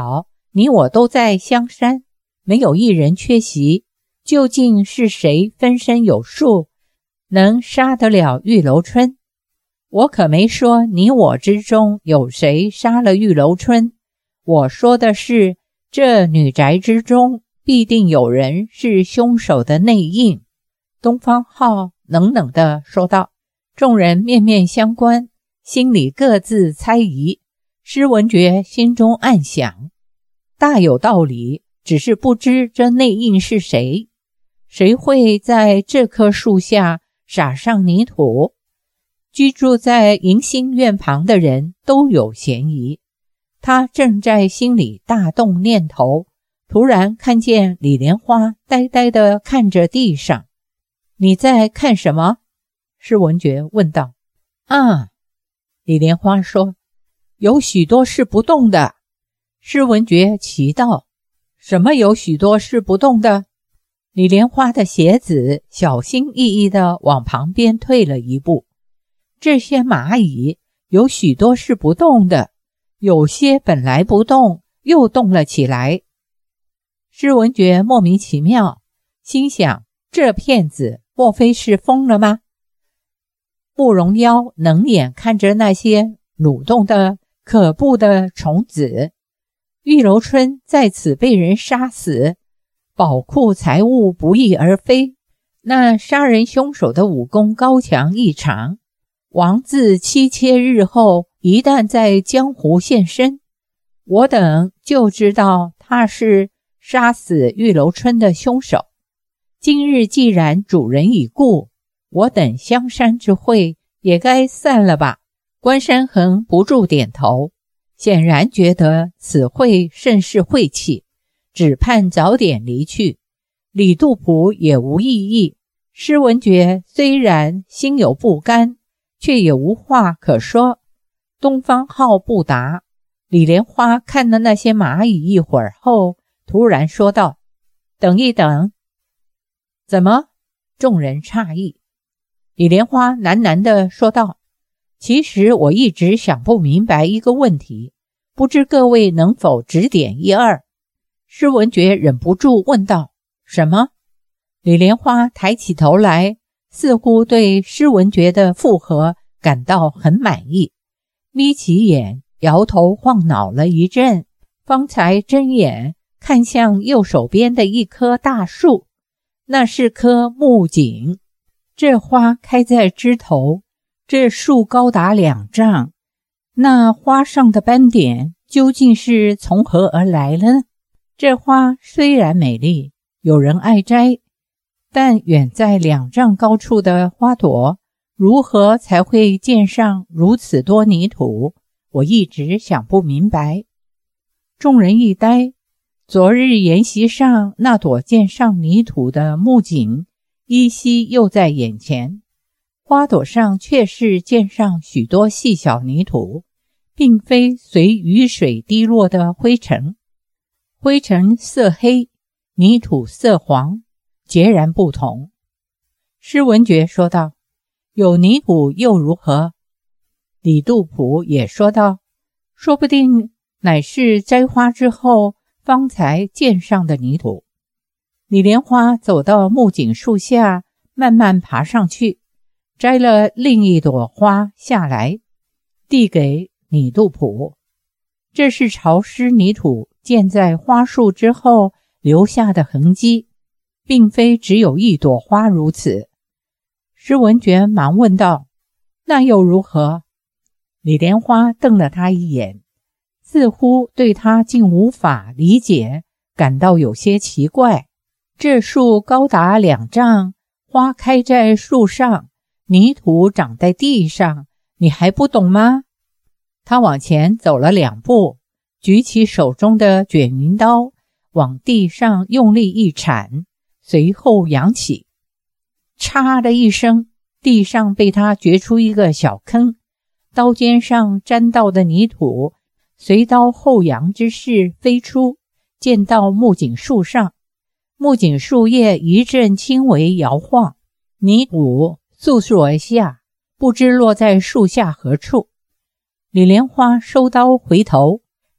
Speaker 1: 你我都在香山，没有一人缺席，究竟是谁分身有术，能杀得了玉楼春？我可没说你我之中有谁杀了玉楼春，我说的是这女宅之中必定有人是凶手的内应。东方浩冷冷地说道。众人面面相观，心里各自猜疑。施文觉心中暗想，大有道理，只是不知这内应是谁，谁会在这棵树下撒上泥土？居住在迎新院旁的人都有嫌疑。他正在心里大动念头，突然看见李莲花呆呆地看着地上。你在看什么？施文觉问道。啊，李莲花说，有许多是不动的。施文觉奇道，什么有许多是不动的？李莲花的鞋子小心翼翼地往旁边退了一步。这些蚂蚁有许多是不动的，有些本来不动，又动了起来。施文觉莫名其妙，心想，这骗子莫非是疯了吗？慕容妖冷眼看着那些蠕动的可怖的虫子，玉楼春在此被人杀死，宝库财物不翼而飞，那杀人凶手的武功高强异常，王自妻妾日后一旦在江湖现身，我等就知道他是杀死玉楼春的凶手。今日既然主人已故，我等香山之会也该散了吧。关山衡不住点头，显然觉得此会甚是晦气，只盼早点离去。李杜甫也无异议。施文觉虽然心有不甘，却也无话可说。东方浩不答。李莲花看了那些蚂蚁一会儿后，突然说道，等一等。怎么？众人诧异。李莲花喃喃地说道，其实我一直想不明白一个问题，不知各位能否指点一二。施文觉忍不住问道，什么？李莲花抬起头来，似乎对施文觉的附和感到很满意，眯起眼，摇头晃脑了一阵，方才睁眼看向右手边的一棵大树，那是棵木槿，这花开在枝头，这树高达两丈，那花上的斑点究竟是从何而来呢？这花虽然美丽，有人爱摘，但远在两丈高处的花朵，如何才会溅上如此多泥土？我一直想不明白。众人一呆，昨日筵席上那朵溅上泥土的木槿，依稀又在眼前。花朵上却是溅上许多细小泥土，并非随雨水滴落的灰尘。灰尘色黑，泥土色黄，截然不同。施文觉说道，有泥土又如何？李杜甫也说道，说不定乃是摘花之后方才溅上的泥土。李莲花走到木槿树下，慢慢爬上去，摘了另一朵花下来，递给李杜甫。这是潮湿泥土溅在花树之后留下的痕迹，并非只有一朵花如此。施文觉忙问道，那又如何？李莲花瞪了他一眼，似乎对他竟无法理解，感到有些奇怪。这树高达两丈，花开在树上，泥土长在地上，你还不懂吗？他往前走了两步，举起手中的卷云刀，往地上用力一铲，随后扬起，嚓的一声，地上被他掘出一个小坑，刀尖上沾到的泥土随刀后扬之势飞出，溅到木槿树上。木槿树叶一阵轻微摇晃，泥土簌簌而下，不知落在树下何处。李莲花收刀回头，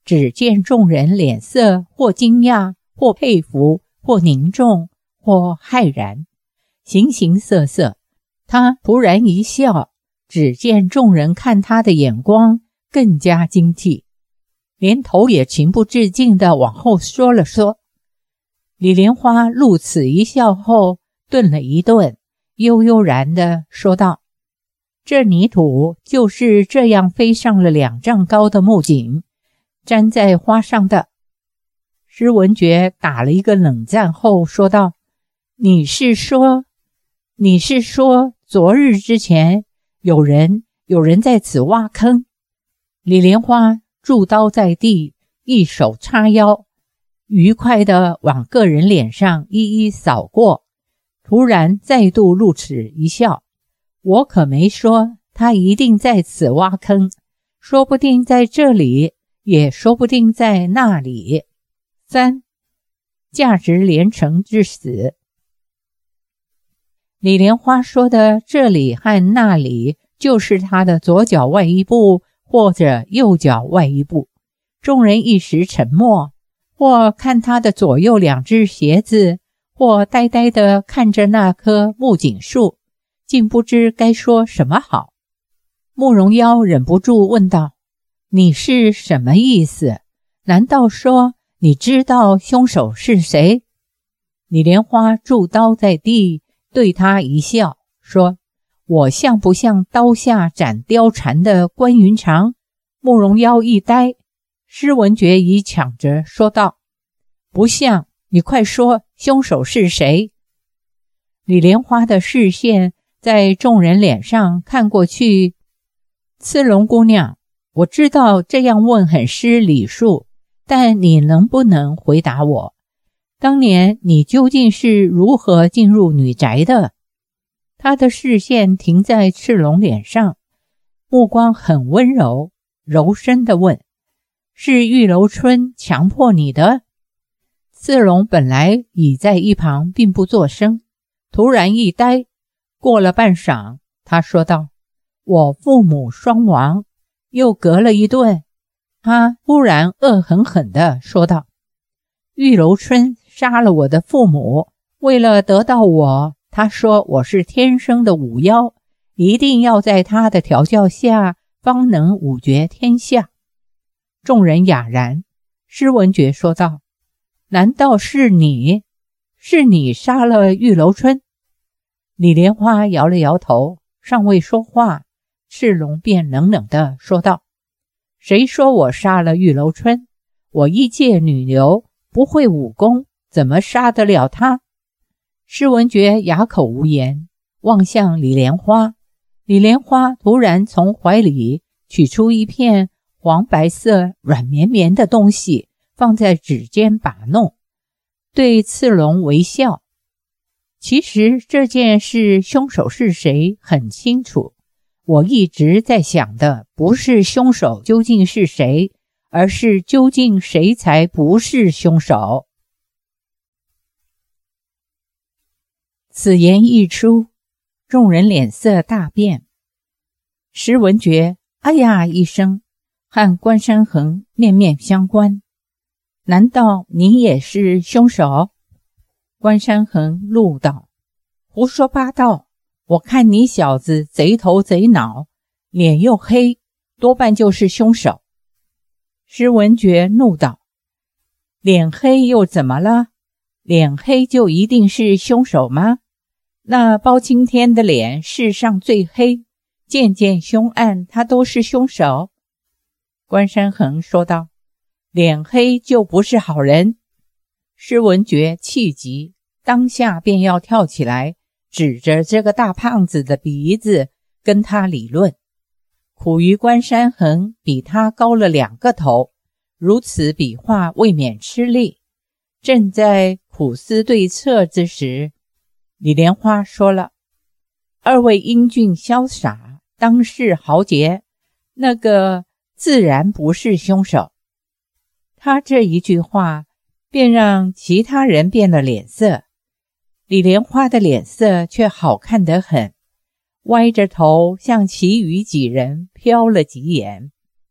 Speaker 1: 只见众人脸色或惊讶，或佩服，或凝重，或骇然，形形色色。他突然一笑，只见众人看他的眼光更加惊悸，连头也情不自禁地往后缩了缩。李莲花露此一笑后，顿了一顿，悠悠然地说道：这泥土就是这样飞上了两丈高的木槿，粘在花上的。施文觉打了一个冷战后说道：你是说你是说昨日之前有人有人在此挖坑？李莲花驻刀在地，一手叉腰，愉快地往个人脸上一一扫过，突然再度露齿一笑：我可没说他一定在此挖坑，说不定在这里，也说不定在那里。三、价值连城之死。李莲花说的这里和那里，就是他的左脚外一步或者右脚外一步。众人一时沉默，或看他的左右两只鞋子，或呆呆地看着那棵木槿树，竟不知该说什么好。慕容妖忍不住问道：你是什么意思？难道说你知道凶手是谁？李莲花驻刀在地，对他一笑，说：我像不像刀下斩貂蝉的关云长？慕容妖一呆，施文觉已抢着说道：不像，你快说凶手是谁？李莲花的视线在众人脸上看过去：刺龙姑娘，我知道这样问很失礼数，但你能不能回答我，当年你究竟是如何进入女宅的？他的视线停在赤龙脸上，目光很温柔，柔声地问：是玉楼春强迫你的？刺龙本来倚在一旁并不作声，突然一呆，过了半晌，他说道：我父母双亡。又隔了一顿，他忽然恶狠狠地说道：玉楼春杀了我的父母，为了得到我，他说我是天生的武妖，一定要在他的调教下方能武绝天下。众人哑然。施文觉说道：难道是你？是你杀了玉楼春？李莲花摇了摇头，尚未说话，赤龙便冷冷地说道：谁说我杀了玉楼春？我一介女流，不会武功，怎么杀得了他？施文觉哑口无言，望向李莲花。李莲花突然从怀里取出一片黄白色软绵绵的东西，放在指尖把弄，对刺龙微笑。其实这件事凶手是谁很清楚，我一直在想的不是凶手究竟是谁，而是究竟谁才不是凶手。此言一出，众人脸色大变。施文觉哎呀一声，和关山衡面面相关。难道你也是凶手？关山衡怒道：胡说八道，我看你小子贼头贼脑，脸又黑，多半就是凶手。施文觉怒道：脸黑又怎么了？脸黑就一定是凶手吗？那包青天的脸世上最黑，件件凶案他都是凶手。关山衡说道：脸黑就不是好人。施文觉气急，当下便要跳起来，指着这个大胖子的鼻子跟他理论。苦于关山衡比他高了两个头，如此比划未免吃力。正在苦思对策之时，李莲花说了：二位英俊潇洒，当世豪杰，那个自然不是凶手。他这一句话便让其他人变了脸色，李莲花的脸色却好看得很，歪着头向其余几人瞟了几眼。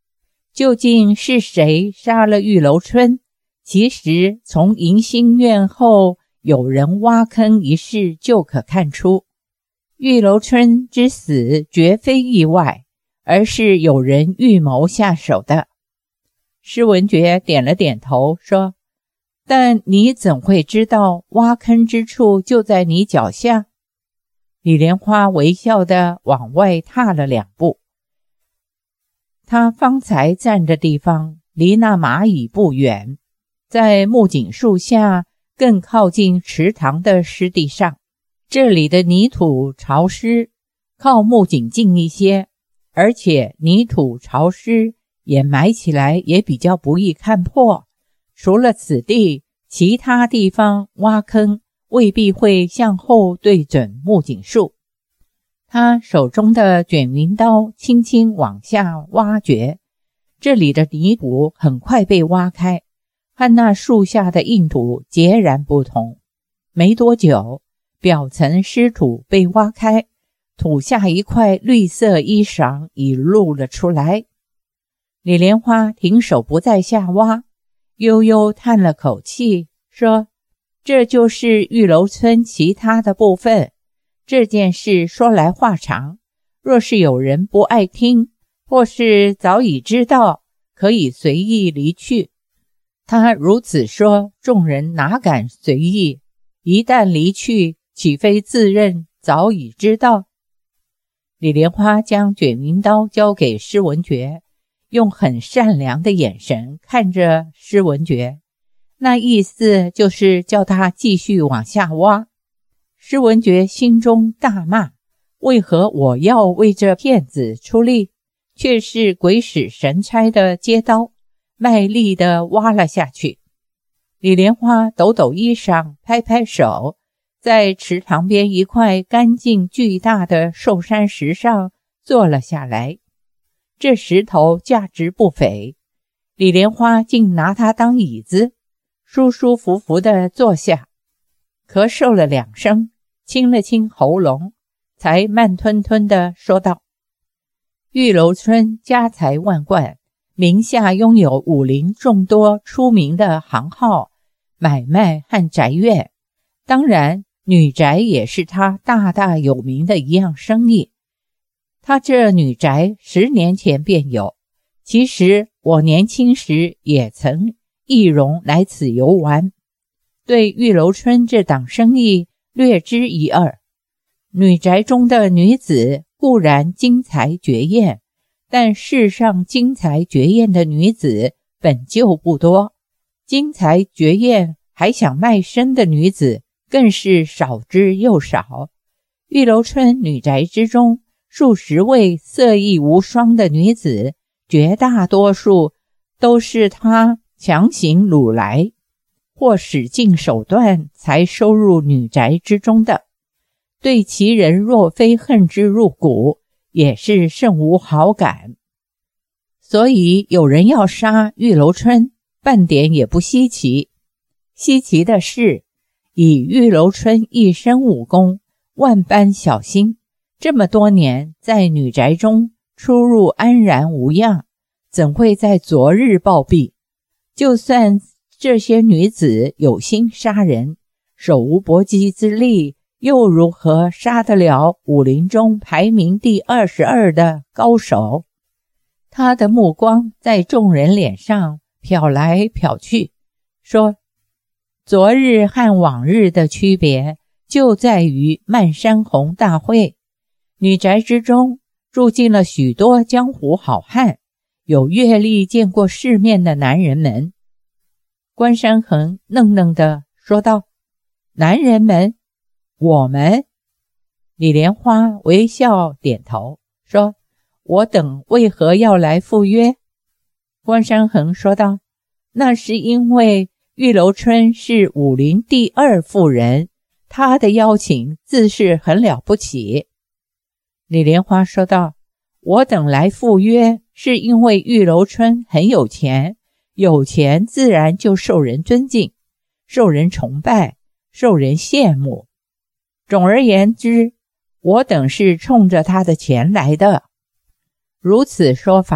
Speaker 1: 究竟是谁杀了玉楼春？其实从迎新院后有人挖坑一事就可看出，玉楼春之死绝非意外，而是有人预谋下手的。施文觉点了点头说，但你怎会知道挖坑之处就在你脚下？李莲花微笑地往外踏了两步。他方才站的地方离那蚂蚁不远，在木槿树下，更靠近池塘的湿地上。这里的泥土潮湿，靠木槿近一些，而且泥土潮湿，掩埋起来也比较不易看破。除了此地，其他地方挖坑未必会向后对准木槿树。他手中的卷云刀轻轻往下挖掘，这里的泥土很快被挖开，和那树下的硬土截然不同。没多久，表层湿土被挖开，土下一块绿色衣裳已露了出来。李莲花停手不再下挖，悠悠叹了口气说，这就是玉楼村其他的部分。这件事说来话长，若是有人不爱听，或是早已知道，可以随意离去。他如此说，众人哪敢随意？一旦离去，岂非自认早已知道？李莲花将卷云刀交给施文觉，用很善良的眼神看着施文觉，那意思就是叫他继续往下挖。施文觉心中大骂，为何我要为这骗子出力？却是鬼使神差的接刀，卖力地挖了下去。李莲花抖抖衣裳，拍拍手，在池塘边一块干净巨大的寿山石上坐了下来。这石头价值不菲，李莲花竟拿它当椅子，舒舒服服地坐下，咳嗽了两声，清了清喉咙，才慢吞吞地说道，玉楼村家财万贯，名下拥有武林众多出名的行号、买卖和宅院，当然女宅也是他大大有名的一样生意。他这女宅十年前便有，其实我年轻时也曾易容来此游玩，对玉楼村这档生意略知一二。女宅中的女子固然精彩绝艳，但世上精彩绝艳的女子本就不多，精彩绝艳还想卖身的女子更是少之又少。玉楼村女宅之中，数十位色艺无双的女子，绝大多数都是她强行掳来，或使尽手段才收入女宅之中的。对其人若非恨之入骨，也是甚无好感。所以有人要杀玉楼春，半点也不稀奇。稀奇的是，以玉楼春一身武功，万般小心，这么多年在女宅中出入安然无恙，怎会在昨日暴毙？就算这些女子有心杀人，手无搏击之力，又如何杀得了武林中排名第二十二的高手？他的目光在众人脸上瞟来瞟去，说，昨日和往日的区别就在于漫山红大会，女宅之中住进了许多江湖好汉，有阅历见过世面的男人们。关山恒愣愣地说道，男人们？我们？李莲花微笑点头说，我等为何要来赴约？关山恒说道，那是因为玉楼春是武林第二妇人，她的邀请自是很了不起。李莲花说道，我等来赴约是因为玉楼春很有钱，有钱自然就受人尊敬，受人崇拜，受人羡慕。总而言之，我等是冲着他的钱来的。如此说法，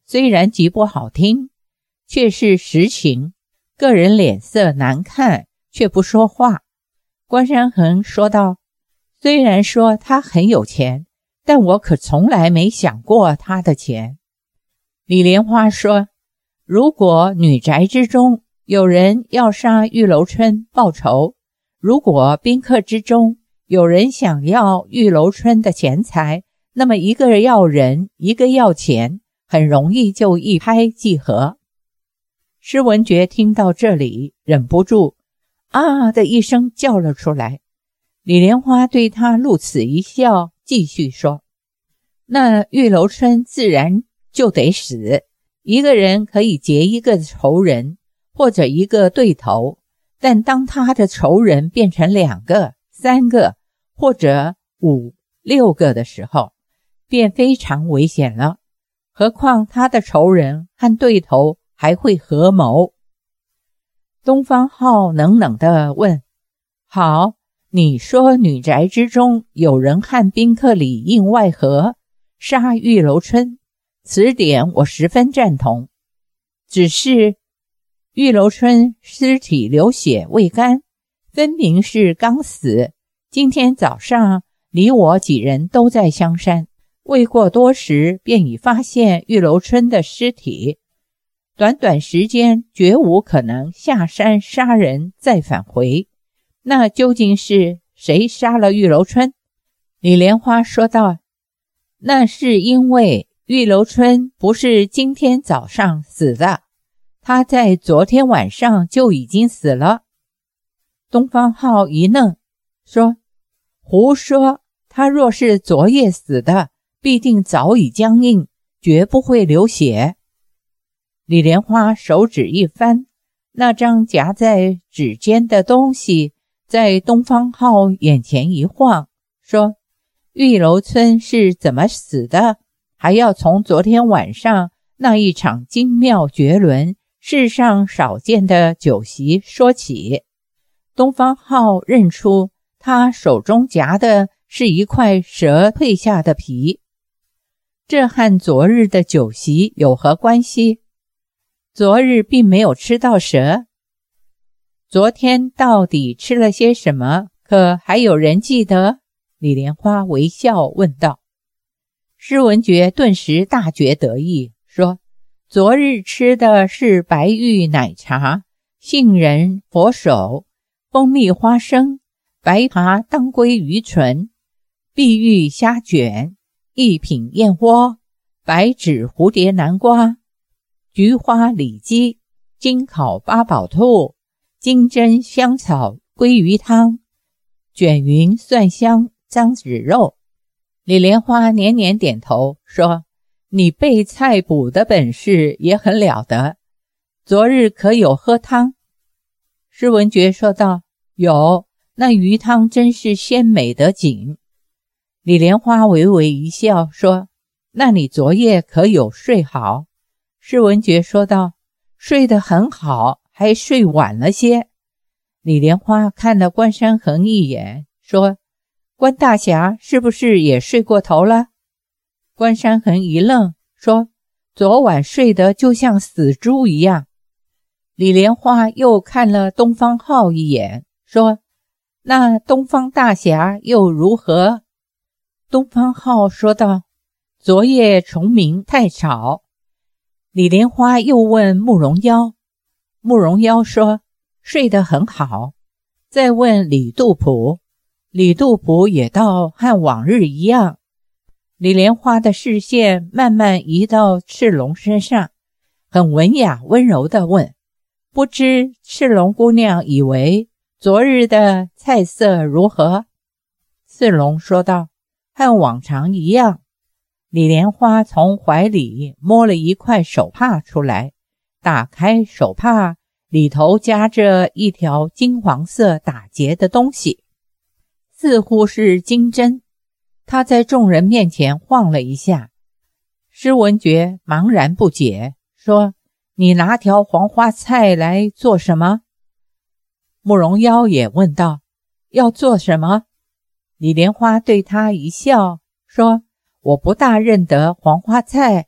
Speaker 1: 虽然极不好听，却是实情，个人脸色难看，却不说话。关山恒说道，虽然说他很有钱，但我可从来没想过他的钱。李莲花说，如果女宅之中有人要杀玉楼春报仇，如果宾客之中有人想要玉楼春的钱财，那么一个要人，一个要钱，很容易就一拍即合。施文觉听到这里，忍不住啊的一声叫了出来。李莲花对他露此一笑，继续说，那玉楼春自然就得死。一个人可以结一个仇人，或者一个对头，但当他的仇人变成两个、三个，或者五、六个的时候，便非常危险了。何况他的仇人和对头还会合谋。东方浩冷冷地问，好，你说女宅之中有人和宾客里应外合，杀玉楼春，此点我十分赞同。只是玉楼春尸体流血未干，分明是刚死。今天早上你我几人都在香山，未过多时便已发现玉楼春的尸体，短短时间绝无可能下山杀人再返回。那究竟是谁杀了玉楼春？李莲花说道，那是因为玉楼春不是今天早上死的，他在昨天晚上就已经死了。东方浩一愣，说，胡说，他若是昨夜死的，必定早已僵硬，绝不会流血。李莲花手指一翻，那张夹在指尖的东西在东方浩眼前一晃，说，玉楼春是怎么死的，还要从昨天晚上那一场精妙绝伦、世上少见的酒席说起。东方浩认出他手中夹的是一块蛇蜕下的皮，这和昨日的酒席有何关系？昨日并没有吃到蛇，昨天到底吃了些什么？可还有人记得？李莲花微笑问道。施文觉顿时大觉得意，说，昨日吃的是白玉奶茶、杏仁佛手、蜂蜜花生、白茶当归鱼唇、碧玉虾卷、一品燕窝、白芷蝴蝶南瓜、菊花里脊、金烤八宝兔、金针香草鲑鱼汤、卷云蒜香獐子肉。李莲花连连点头，说，你备菜补的本事也很了得，昨日可有喝汤？施文觉说道，有，那鱼汤真是鲜美得紧。李莲花微微一笑，说，那你昨夜可有睡好？施文觉说道，睡得很好，还睡晚了些。李莲花看了关山恒一眼，说，关大侠是不是也睡过头了？关山恒一愣，说，昨晚睡得就像死猪一样。李莲花又看了东方浩一眼，说，那东方大侠又如何？东方浩说道，昨夜虫鸣太吵。李莲花又问慕容妖，慕容妖说，睡得很好。再问李杜甫，李杜甫也道和往日一样。李莲花的视线慢慢移到赤龙身上，很文雅温柔地问，不知赤龙姑娘以为昨日的菜色如何？赤龙说道，和往常一样。李莲花从怀里摸了一块手帕出来，打开手帕，里头夹着一条金黄色打结的东西，似乎是金针。他在众人面前晃了一下。施文觉茫然不解，说，你拿条黄花菜来做什么？慕容妖也问道，要做什么？李莲花对他一笑，说，我不大认得黄花菜，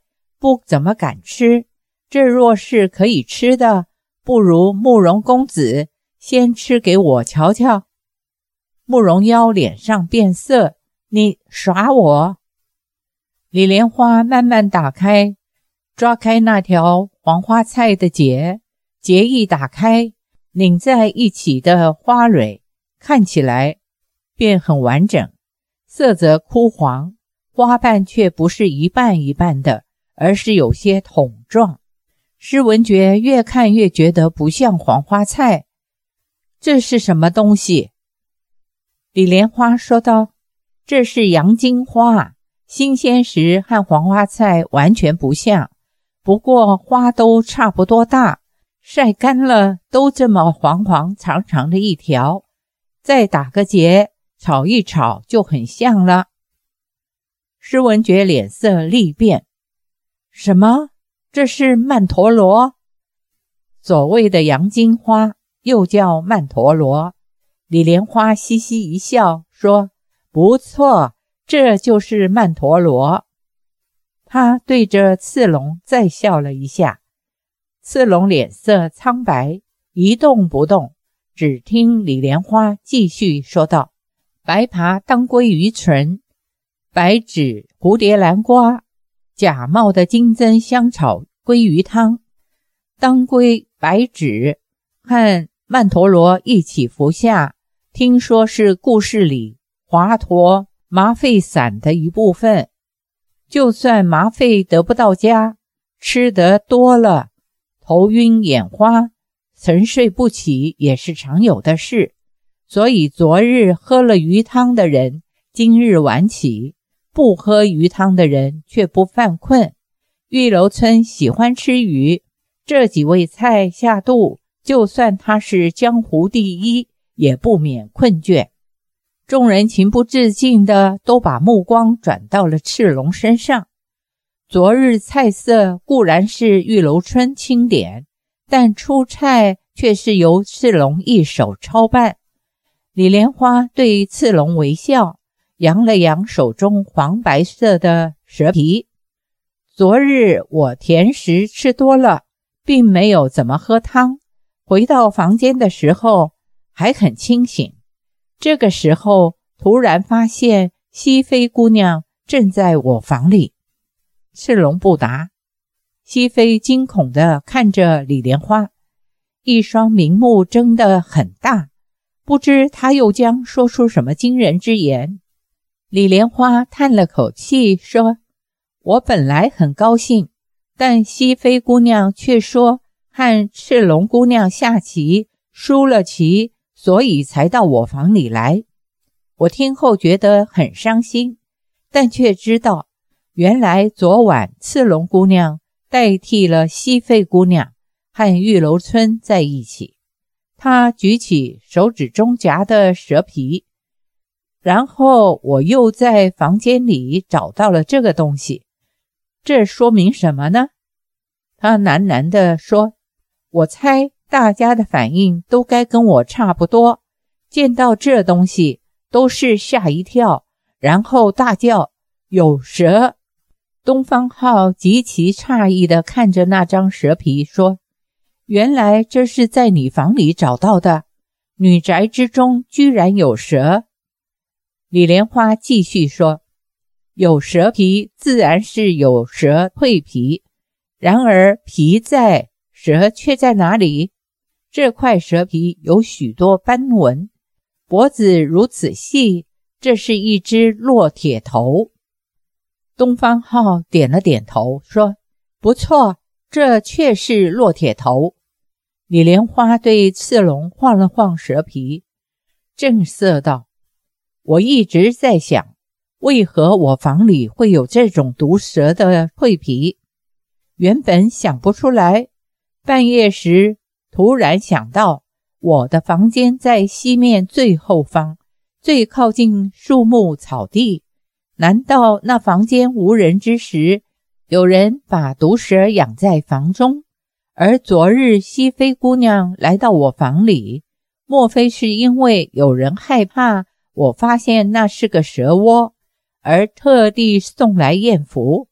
Speaker 1: 不怎么敢吃，这若是可以吃的，不如慕容公子先吃给我瞧瞧。慕容妖脸上变色，你耍我？李莲花慢慢打开，抓开那条黄花菜的结，结一打开，拧在一起的花蕊看起来便很完整，色泽枯黄，花瓣却不是一瓣一瓣的，而是有些筒状。施文觉越看越觉得不像黄花菜，这是什么东西？李莲花说道，这是洋金花，新鲜时和黄花菜完全不像，不过花都差不多大，晒干了都这么黄黄长长的一条，再打个结，炒一炒就很像了。施文觉脸色立变，什么？这是曼陀罗？所谓的洋金花又叫曼陀罗。李莲花嘻嘻一笑说，不错，这就是曼陀罗。他对着刺龙再笑了一下，刺龙脸色苍白，一动不动，只听李莲花继续说道，白爬当归鱼唇，白芷蝴蝶兰瓜，假冒的金针香炒鲑鱼汤，当归白芷和曼陀罗一起服下，听说是故事里华佗麻沸散的一部分，就算麻沸得不到家，吃得多了，头晕眼花，沉睡不起也是常有的事。所以昨日喝了鱼汤的人，今日晚起；不喝鱼汤的人却不犯困。玉楼春喜欢吃鱼，这几味菜下肚，就算他是江湖第一，也不免困倦。众人情不自禁的都把目光转到了赤龙身上。昨日菜色固然是玉楼春钦点，但出菜却是由赤龙一手操办。李莲花对赤龙微笑，扬了扬手中黄白色的蛇皮。昨日我甜食吃多了，并没有怎么喝汤，回到房间的时候还很清醒。这个时候突然发现熹妃姑娘正在我房里。赤龙不答，熹妃惊恐地看着李莲花，一双明目睁得很大，不知她又将说出什么惊人之言。李莲花叹了口气说，我本来很高兴，但熹妃姑娘却说和赤龙姑娘下棋输了棋，所以才到我房里来。我听后觉得很伤心，但却知道原来昨晚赤龙姑娘代替了熹妃姑娘和玉楼春在一起。她举起手指中夹的蛇皮，然后我又在房间里找到了这个东西。这说明什么呢？他喃喃地说，我猜大家的反应都该跟我差不多，见到这东西都是吓一跳，然后大叫有蛇。东方浩极其诧异地看着那张蛇皮说，原来这是在你房里找到的，女宅之中居然有蛇。李莲花继续说，有蛇皮自然是有蛇蜕皮，然而皮在，蛇却在哪里？这块蛇皮有许多斑纹，脖子如此细，这是一只骆铁头。东方浩点了点头说，不错，这确是骆铁头。李莲花对刺龙晃了晃蛇皮，正色道，我一直在想，为何我房里会有这种毒蛇的蜕皮？原本想不出来，半夜时突然想到，我的房间在西面最后方，最靠近树木草地，难道那房间无人之时，有人把毒蛇养在房中？而昨日熹妃姑娘来到我房里，莫非是因为有人害怕我发现那是个蛇窝，而特地送来艳福？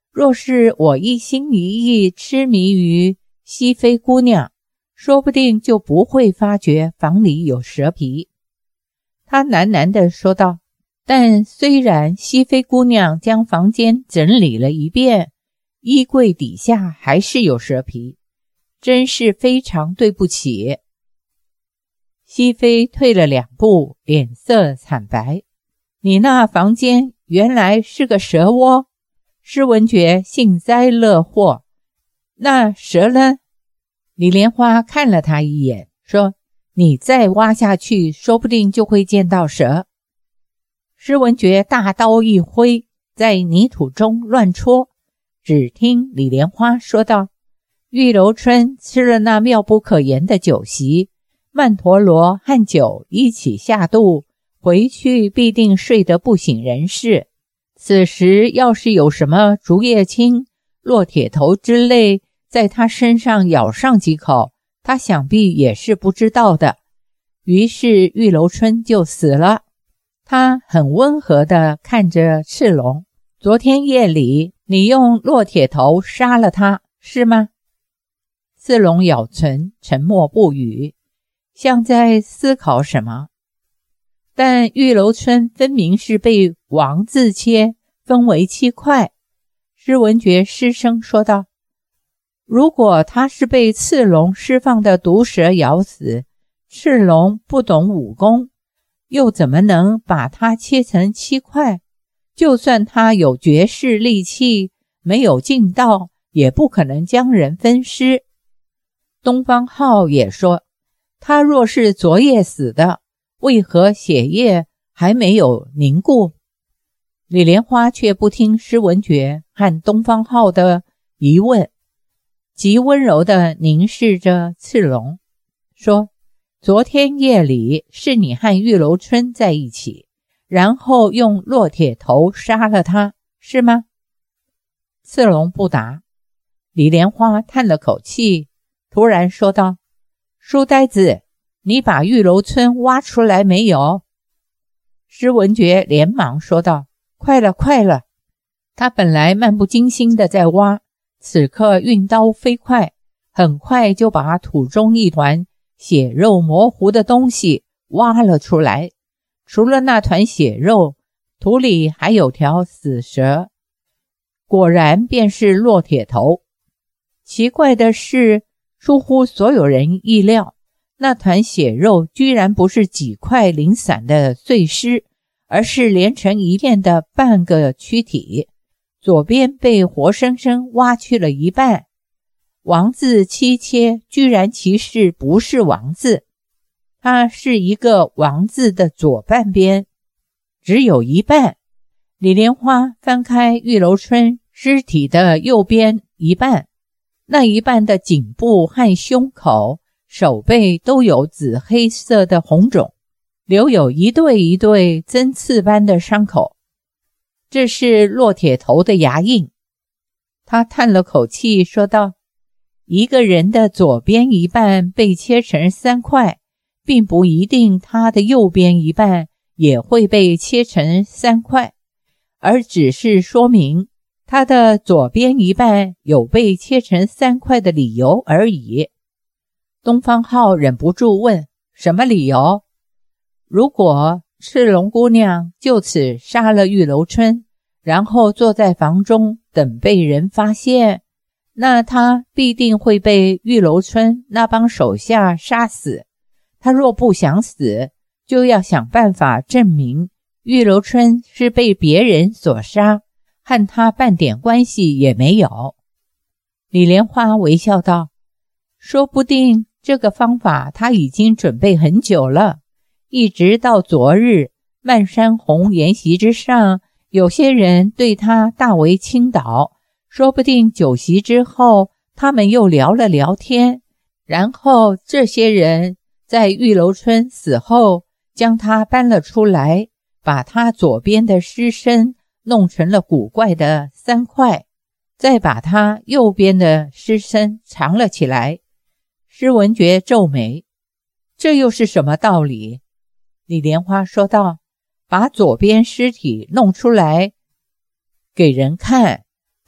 Speaker 1: 若是我一心一意痴迷于熹妃姑娘，说不定就不会发觉房里有蛇皮。他喃喃地说道，但虽然熹妃姑娘将房间整理了一遍，衣柜底下还是有蛇皮，真是非常对不起。熹妃退了两步，脸色惨白，你那房间原来是个蛇窝。施文觉幸灾乐祸，那蛇呢？李莲花看了他一眼，说，你再挖下去，说不定就会见到蛇。施文觉大刀一挥，在泥土中乱戳，只听李莲花说道，玉楼春吃了那妙不可言的酒席，曼陀罗和酒一起下肚，回去必定睡得不省人事。此时要是有什么竹叶青、烙铁头之类在他身上咬上几口，他想必也是不知道的。于是玉楼春就死了。他很温和地看着赤龙，昨天夜里你用烙铁头杀了他，是吗？赤龙咬唇，沉默不语，像在思考什么。但玉楼春分明是被王字切分为七块。施文觉失声说道，如果他是被刺龙释放的毒蛇咬死，赤龙不懂武功，又怎么能把它切成七块？就算他有绝世利器，没有劲道，也不可能将人分尸。东方浩也说，他若是昨夜死的，为何血液还没有凝固？李莲花却不听施文觉和东方浩的疑问，极温柔地凝视着赤龙，说，昨天夜里是你和玉楼春在一起，然后用烙铁头杀了他，是吗？赤龙不答。李莲花叹了口气，突然说道，书呆子，你把玉楼春挖出来没有？施文觉连忙说道，快了快了。他本来漫不经心地在挖，此刻运刀飞快，很快就把土中一团血肉模糊的东西挖了出来。除了那团血肉，土里还有条死蛇，果然便是烙铁头。奇怪的是，出乎所有人意料，那团血肉居然不是几块零散的碎尸，而是连成一片的半个躯体，左边被活生生挖去了一半。王字七切居然其实不是王字，它是一个王字的左半边，只有一半。李莲花翻开玉楼春尸体的右边一半，那一半的颈部和胸口、手背都有紫黑色的红肿，留有一对一对针刺般的伤口，这是烙铁头的牙印。他叹了口气说道，一个人的左边一半被切成三块，并不一定他的右边一半也会被切成三块，而只是说明他的左边一半有被切成三块的理由而已。东方浩忍不住问，什么理由？如果赤龙姑娘就此杀了玉楼春，然后坐在房中等被人发现，那她必定会被玉楼春那帮手下杀死。她若不想死，就要想办法证明玉楼春是被别人所杀，和她半点关系也没有。李莲花微笑道，说不定这个方法他已经准备很久了，一直到昨日漫山红筵席之上，有些人对他大为倾倒，说不定酒席之后他们又聊了聊天，然后这些人在玉楼春死后将他搬了出来，把他左边的尸身弄成了古怪的三块，再把他右边的尸身藏了起来。施文觉皱眉，这又是什么道理？李莲花说道，把左边尸体弄出来给人看，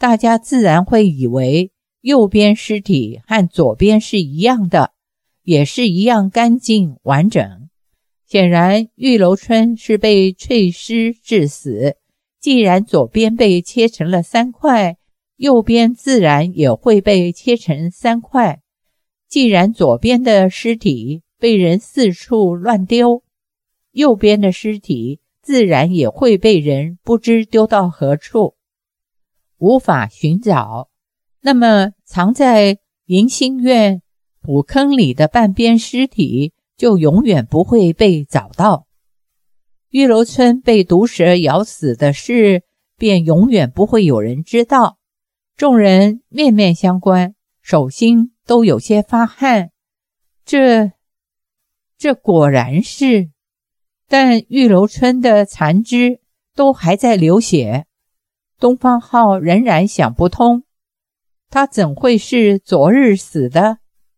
Speaker 1: 大家自然会以为右边尸体和左边是一样的，也是一样干净完整。显然玉楼春是被淬尸致死，既然左边被切成了三块，右边自然也会被切成三块。既然左边的尸体被人四处乱丢，右边的尸体自然也会被人不知丢到何处，无法寻找。那么藏在迎新院土坑里的半边尸体就永远不会被找到。玉楼春被毒蛇咬死的事便永远不会有人知道。众人面面相关，手心都有些发汗。这这果然是，但玉楼春的残肢都还在流血。东方浩仍然想不通，他怎会是昨日死的？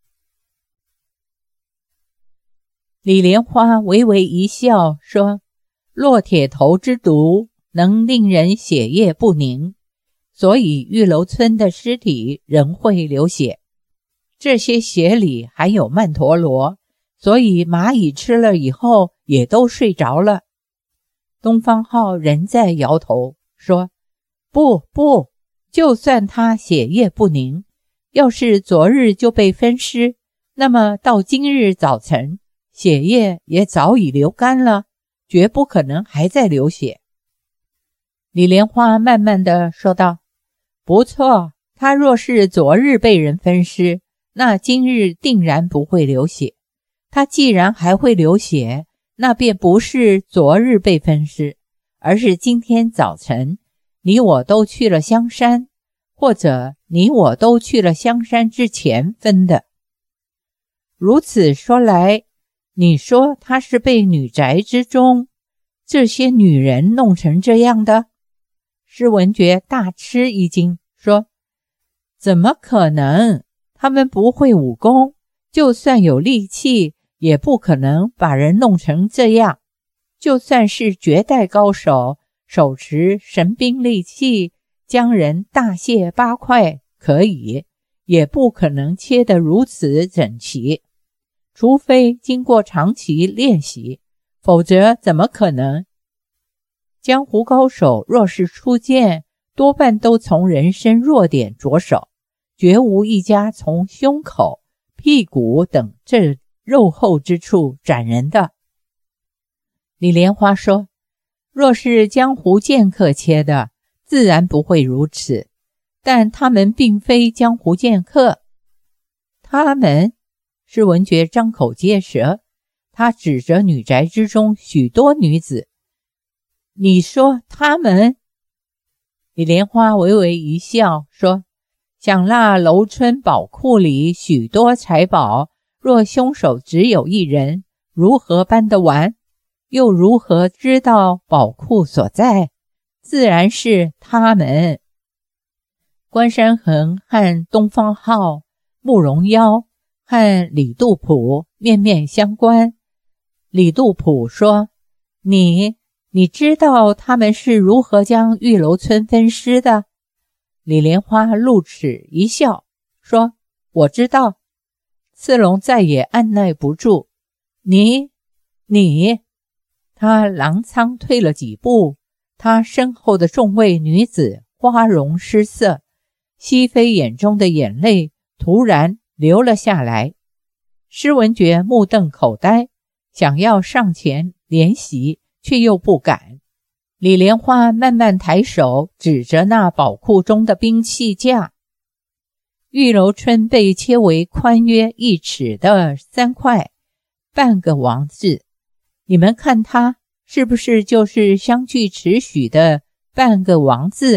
Speaker 1: 李莲花微微一笑说，烙铁头之毒能令人血液不凝，所以玉楼春的尸体仍会流血。这些血里含有曼陀罗，所以蚂蚁吃了以后也都睡着了。东方浩仍在摇头说，不不，就算他血液不凝，要是昨日就被分尸，那么到今日早晨血液也早已流干了，绝不可能还在流血。李莲花慢慢地说道，不错，他若是昨日被人分尸，那今日定然不会流血。他既然还会流血，那便不是昨日被分尸，而是今天早晨你我都去了香山，或者你我都去了香山之前分的。如此说来，你说他是被女宅之中这些女人弄成这样的？施文觉大吃一惊说，怎么可能？他们不会武功，就算有力气也不可能把人弄成这样。就算是绝代高手，手持神兵利器将人大卸八块可以，也不可能切得如此整齐，除非经过长期练习，否则怎么可能？江湖高手若是出剑，多半都从人身弱点着手，绝无一家从胸口、屁股等这肉厚之处斩人的。李莲花说，若是江湖剑客切的，自然不会如此，但他们并非江湖剑客。他们？施文觉张口结舌，他指着女宅之中许多女子，你说他们？李莲花微微一笑说，想那楼春宝库里许多财宝，若凶手只有一人，如何搬得完？又如何知道宝库所在？自然是他们。关山恒和东方浩、慕容妖和李杜甫面面相关。李杜甫说，你你知道他们是如何将玉楼春分尸的？李莲花露齿一笑说，我知道。次龙再也按耐不住，你你他踉跄退了几步，他身后的众位女子花容失色，熹妃眼中的眼泪突然流了下来。施文觉目瞪口呆，想要上前怜惜，却又不敢。李莲花慢慢抬手指着那宝库中的兵器架，玉楼春被切为宽约一尺的三块，半个王字，你们看它是不是就是相距尺许的半个王字？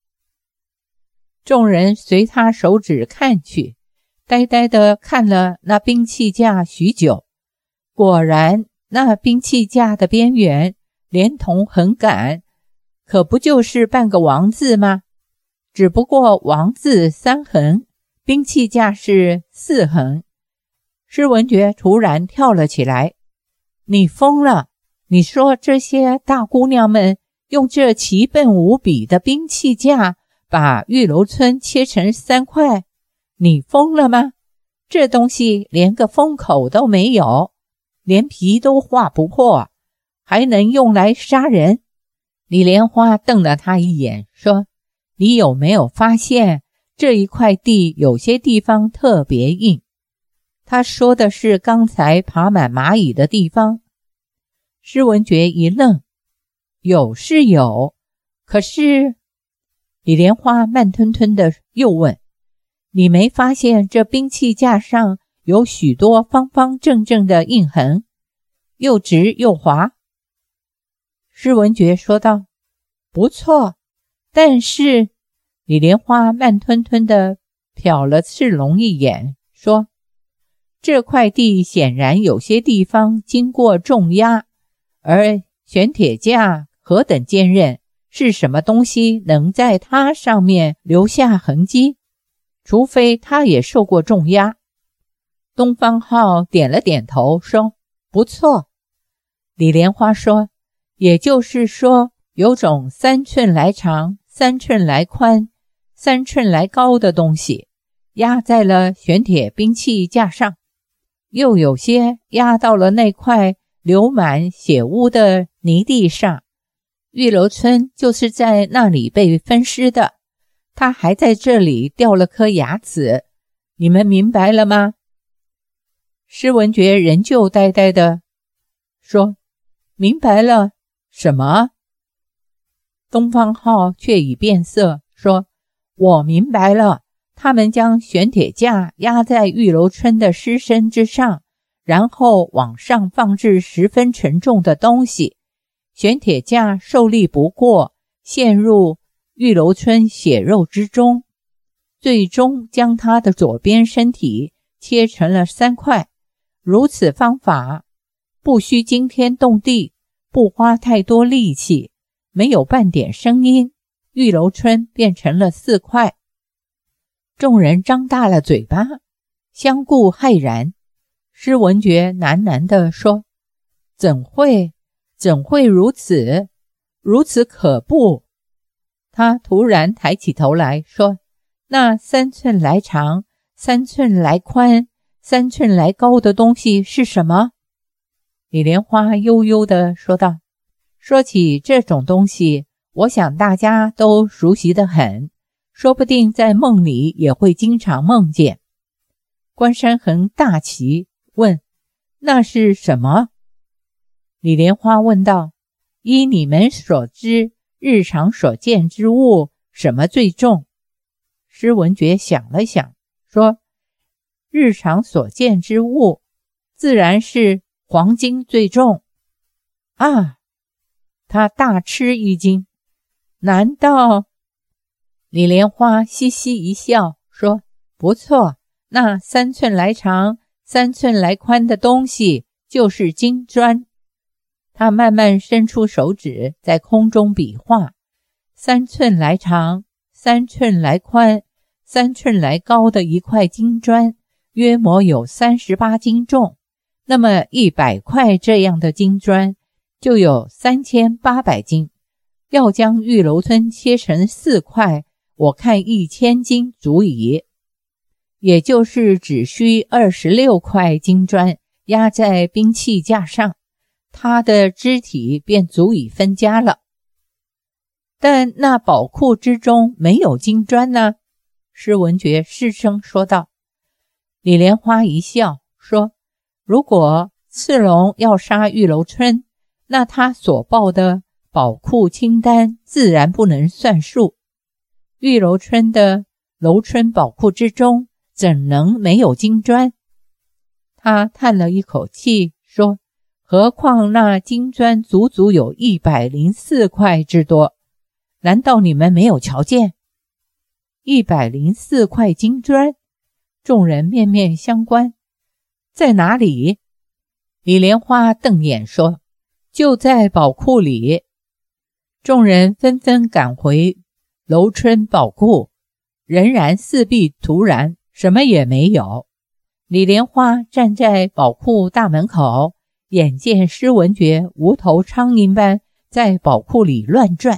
Speaker 1: 众人随他手指看去，呆呆地看了那兵器架许久，果然那兵器架的边缘连同横杆，可不就是半个王字吗？只不过王字三横，兵器架是四横。施文觉突然跳了起来，你疯了！你说这些大姑娘们用这奇笨无比的兵器架把玉楼春切成三块，你疯了吗？这东西连个封口都没有，连皮都划不破，还能用来杀人？李莲花瞪了他一眼，说：你有没有发现这一块地有些地方特别硬？他说的是刚才爬满蚂蚁的地方。施文觉一愣，有是有，可是……李莲花慢吞吞地又问：你没发现这兵器架上有许多方方正正的印痕，又直又滑？施文觉说道：不错，但是……李莲花慢吞吞地瞟了赤龙一眼，说：这块地显然有些地方经过重压，而玄铁架何等坚韧，是什么东西能在它上面留下痕迹？除非它也受过重压。东方浩点了点头，说：不错。李莲花说：也就是说，有种三寸来长、三寸来宽、三寸来高的东西压在了玄铁兵器架上，又有些压到了那块流满血污的泥地上。玉楼春就是在那里被分尸的，他还在这里掉了颗牙齿，你们明白了吗？施文觉仍旧呆呆的说：明白了。什么？东方浩却已变色，说：我明白了，他们将玄铁架压在玉楼春的尸身之上，然后往上放置十分沉重的东西，玄铁架受力不过，陷入玉楼春血肉之中，最终将他的左边身体切成了三块。如此方法不需惊天动地，不花太多力气，没有半点声音，玉楼春变成了四块。众人张大了嘴巴，相顾骇然。施文觉喃喃地说：怎会怎会如此如此可怖？他突然抬起头来说：那三寸来长、三寸来宽、三寸来高的东西是什么？李莲花悠悠地说道：说起这种东西，我想大家都熟悉得很，说不定在梦里也会经常梦见。关山恒大奇，问：那是什么？李莲花问道：依你们所知，日常所见之物，什么最重？施文觉想了想，说：日常所见之物，自然是黄金最重。啊！他大吃一惊，难道……李莲花嘻嘻一笑，说：不错，那三寸来长、三寸来宽的东西就是金砖。他慢慢伸出手指，在空中比划，三寸来长、三寸来宽、三寸来高的一块金砖，约莫有三十八斤重。那么一百块这样的金砖，就有三千八百斤。要将玉楼春切成四块，我看一千斤足矣。也就是只需二十六块金砖压在兵器架上，他的肢体便足以分家了。但那宝库之中没有金砖呢？施文觉失声说道。李莲花一笑说：如果次龙要杀玉楼春，那他所报的宝库清单自然不能算数。玉楼春的楼春宝库之中怎能没有金砖？他叹了一口气说：何况那金砖足足有一百零四块之多，难道你们没有瞧见？一百零四块金砖，众人面面相观。在哪里？李莲花瞪眼说：就在宝库里。众人纷纷赶回楼春宝库，仍然四壁徒然，什么也没有。李莲花站在宝库大门口，眼见施文觉无头苍蝇般在宝库里乱转，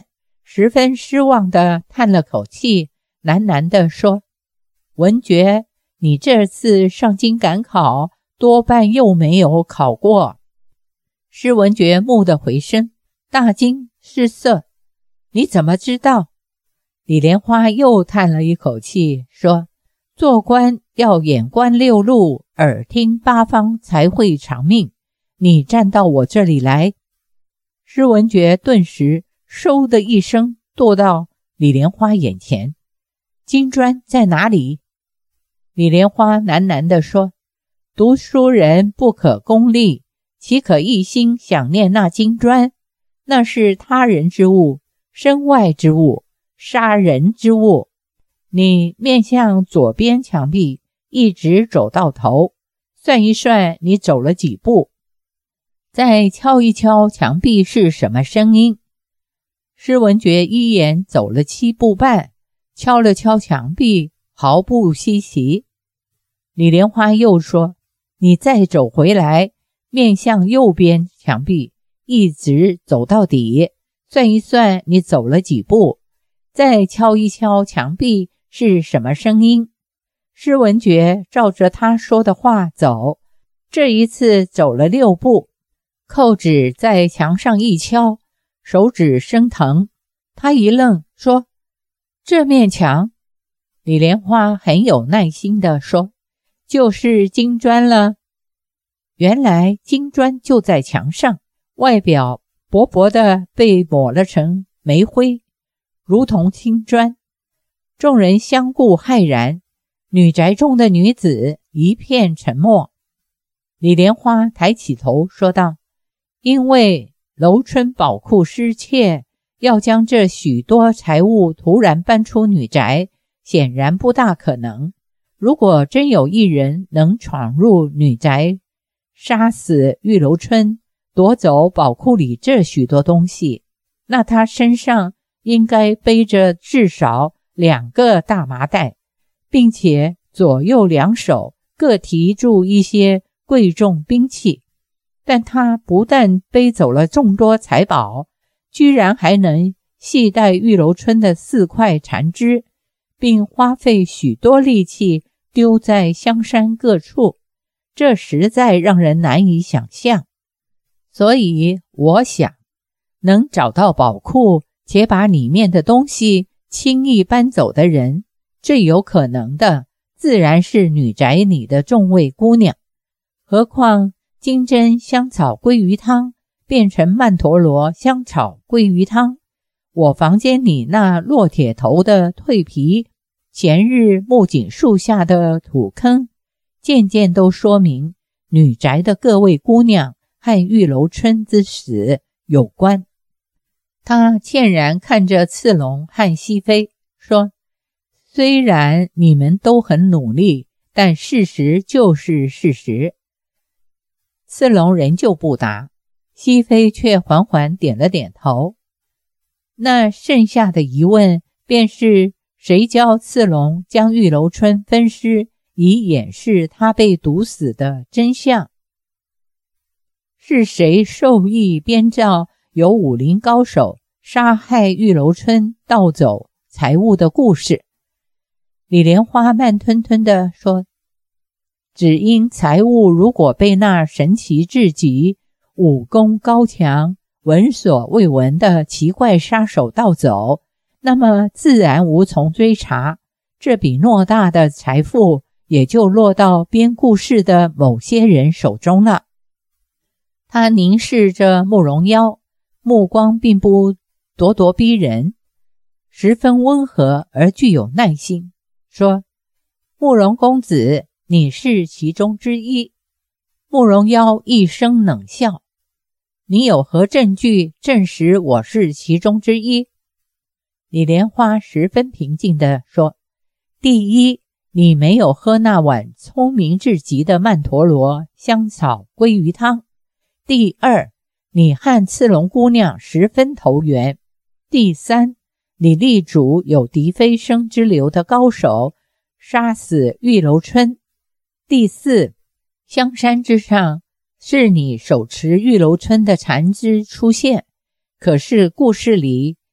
Speaker 1: 十分失望地叹了口气，喃喃地说：文觉，你这次上京赶考，多半又没有考过。施文觉蓦地回身，大惊失色：你怎么知道？李莲花又叹了一口气，说：做官要眼观六路，耳听八方，才会长命。你站到我这里来。施文觉顿时嗖的一声跺到李莲花眼前。金砖在哪里？李莲花喃喃地说：读书人不可功利，岂可一心想念那金砖？那是他人之物，身外之物，杀人之物。你面向左边墙壁，一直走到头，算一算你走了几步，再敲一敲墙壁是什么声音。施文觉一眼走了七步半，敲了敲墙壁，毫不稀奇。李莲花又说：你再走回来，面向右边墙壁，一直走到底，算一算你走了几步，再敲一敲墙壁是什么声音。施文觉照着他说的话走，这一次走了六步，扣指在墙上一敲，手指生疼。他一愣，说：这面墙？李莲花很有耐心地说：就是金砖了。原来金砖就在墙上，外表薄薄的被抹了成煤灰，如同青砖。众人相顾骇然，女宅中的女子一片沉默。李莲花抬起头说道：因为楼春宝库失窃，要将这许多财物突然搬出女宅，显然不大可能。如果真有一人能闯入女宅，杀死玉楼春，夺走宝库里这许多东西，那他身上应该背着至少两个大麻袋，并且左右两手各提住一些贵重兵器。但他不但背走了众多财宝，居然还能系带玉楼春的四块残肢，并花费许多力气丢在香山各处，这实在让人难以想象。所以我想，能找到宝库且把里面的东西轻易搬走的人，最有可能的自然是女宅里的众位姑娘。何况金针香草鲑鱼汤变成曼陀罗香草鲑鱼汤，我房间里那烙铁头的蜕皮，前日木槿树下的土坑，渐渐都说明女宅的各位姑娘和玉楼春之死有关。他歉然看着次龙和熹妃说：虽然你们都很努力，但事实就是事实。次龙仍旧不答，熹妃却缓缓点了点头。那剩下的疑问便是，谁教次龙将玉楼春分尸，以掩饰他被毒死的真相？是谁授意编造有武林高手杀害玉楼春盗走财物的故事？李莲花慢吞吞地说：只因财物如果被那神奇至极、武功高强、闻所未闻的奇怪杀手盗走，那么自然无从追查，这笔偌大的财富也就落到编故事的某些人手中了。他凝视着慕容妖，目光并不咄咄逼人，十分温和而具有耐心，说：慕容公子，你是其中之一。慕容妖一声冷笑：你有何证据证实我是其中之一？李莲花十分平静地说：第一，你没有喝那碗聪明至极的曼陀罗香草鲑鱼汤；第二，你和次龙姑娘十分投缘；第三，你力主有嫡妃生之流的高手杀死玉楼春；第四，香山之上是你手持玉楼春的残肢出现，可是故事里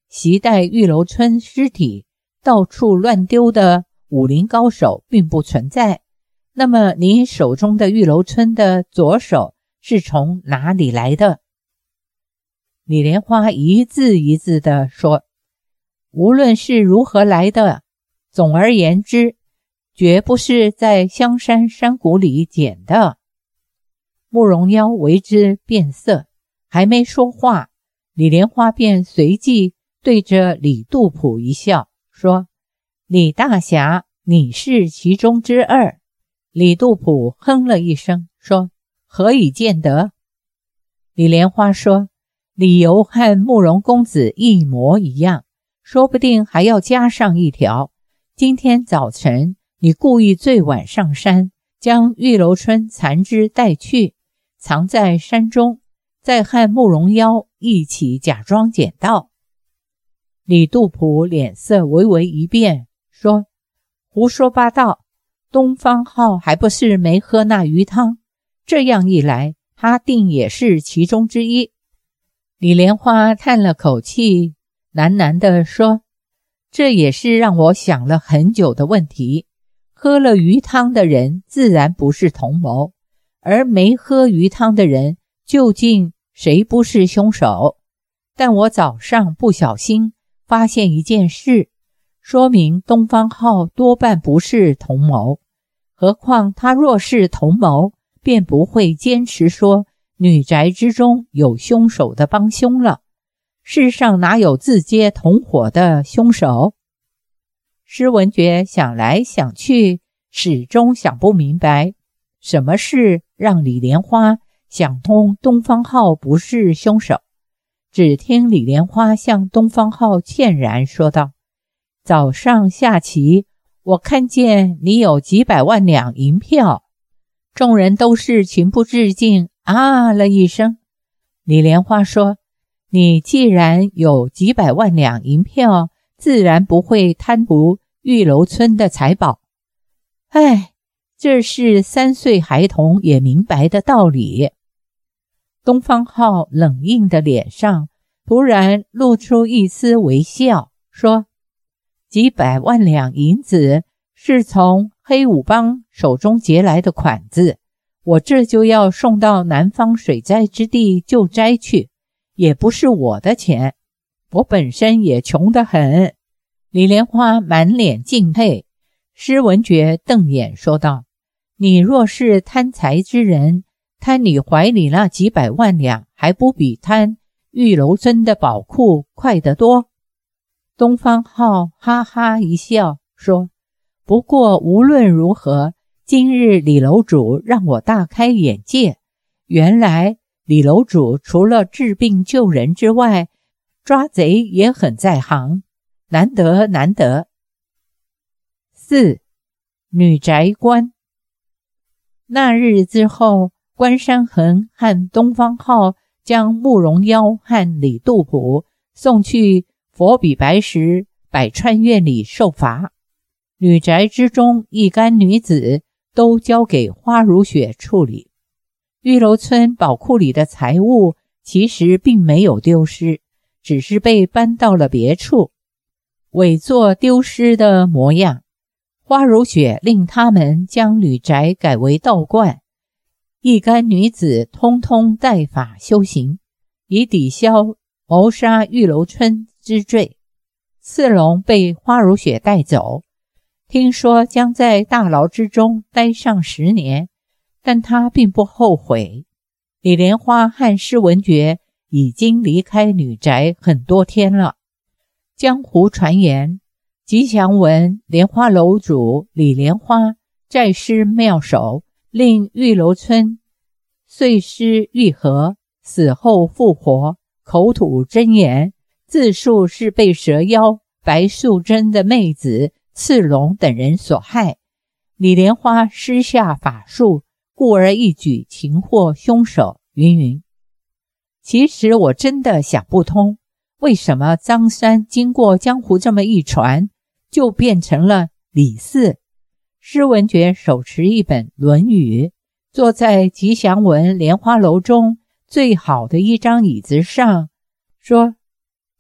Speaker 1: 携带玉楼春尸体到处乱丢的武林高手并不存在，那么你手中的玉楼春的左手是从哪里来的？李莲花一字一字地说，无论是如何来的，总而言之，绝不是在香山山谷里捡的。慕容妖为之变色，还没说话，李莲花便随即对着李杜甫一笑，说，李大侠，你是其中之二。李杜甫哼了一声，说，何以见得？李莲花说，理由和慕容公子一模一样，说不定还要加上一条，今天早晨你故意最晚上山，将玉楼春残肢带去，藏在山中，再和慕容妖一起假装捡到。李杜甫脸色微微一变，说，胡说八道，东方浩还不是没喝那鱼汤，这样一来，他定也是其中之一。李莲花叹了口气，喃喃地说，这也是让我想了很久的问题。喝了鱼汤的人自然不是同谋，而没喝鱼汤的人究竟谁不是凶手？但我早上不小心发现一件事，说明东方浩多半不是同谋。何况他若是同谋，便不会坚持说女宅之中有凶手的帮凶了。世上哪有自揭同伙的凶手？施文觉想来想去，始终想不明白，什么事让李莲花想通东方浩不是凶手。只听李莲花向东方浩歉然说道，早上下棋，我看见你有几百万两银票。众人都是情不自禁啊了一声。李莲花说，你既然有几百万两银票，自然不会贪图玉楼村的财宝。唉，这是三岁孩童也明白的道理。东方浩冷硬的脸上突然露出一丝微笑，说，几百万两银子是从黑武帮手中劫来的款子，我这就要送到南方水灾之地救灾去，也不是我的钱，我本身也穷得很。李莲花满脸敬佩，施文觉瞪眼说道，你若是贪财之人，贪你怀里那几百万两，还不比贪玉楼村的宝库快得多？东方浩哈哈一笑，说，不过无论如何，今日李楼主让我大开眼界，原来李楼主除了治病救人之外，抓贼也很在行，难得难得。四、女宅关。那日之后，关山恒和东方浩将慕容妖和李杜甫送去佛比白石百川院里受罚。女宅之中一干女子都交给花如雪处理。玉楼村宝库里的财物其实并没有丢失，只是被搬到了别处，伪作丢失的模样。花如雪令他们将女宅改为道观，一干女子通通代法修行，以抵消谋杀玉楼春之罪。次龙被花如雪带走，听说将在大牢之中待上十年，但他并不后悔。李莲花和施文觉已经离开女宅很多天了。江湖传言，吉祥文莲花楼主李莲花债师妙手，令玉楼村碎尸愈合，死后复活，口吐真言，自述是被蛇妖白素贞的妹子次龙等人所害，李莲花施下法术，故而一举擒获凶手，云云。其实我真的想不通，为什么张三经过江湖这么一传，就变成了李四？施文觉手持一本《论语》，坐在吉祥文莲花楼中最好的一张椅子上，说：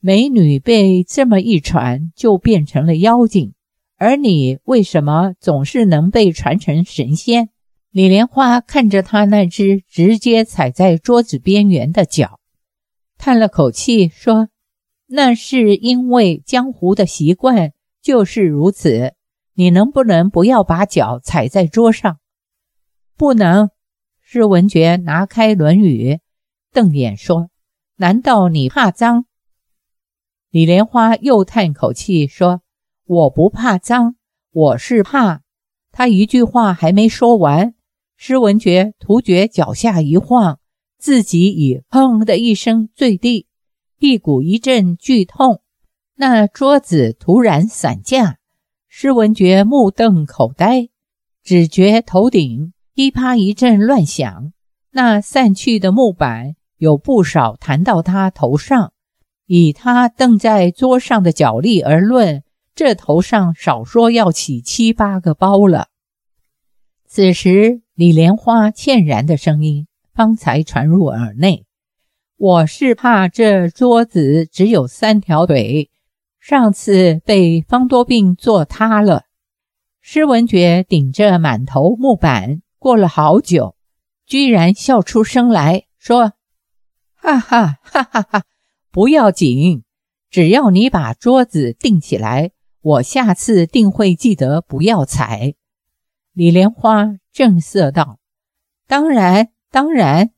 Speaker 1: 美女被这么一传就变成了妖精，而你为什么总是能被传成神仙？李莲花看着他那只直接踩在桌子边缘的脚，叹了口气说，那是因为江湖的习惯就是如此，你能不能不要把脚踩在桌上？不能。施文觉拿开《论语》，瞪眼说，难道你怕脏？李莲花又叹口气说，我不怕脏，我是怕……他一句话还没说完，施文觉突觉脚下一晃，自己已砰的一声坠地，屁股一阵剧痛，那桌子突然散架。施文觉目瞪口呆，只觉头顶噼啪一阵乱响，那散去的木板有不少弹到他头上，以他蹬在桌上的脚力而论，这头上少说要起七八个包了。此时李莲花歉然的声音方才传入耳内，我是怕这桌子只有三条腿，上次被方多病坐塌了。施文觉顶着满头木板过了好久，居然笑出声来说，哈哈哈哈哈，不要紧，只要你把桌子定起来，我下次定会记得不要踩。李莲花正色道，当然当然。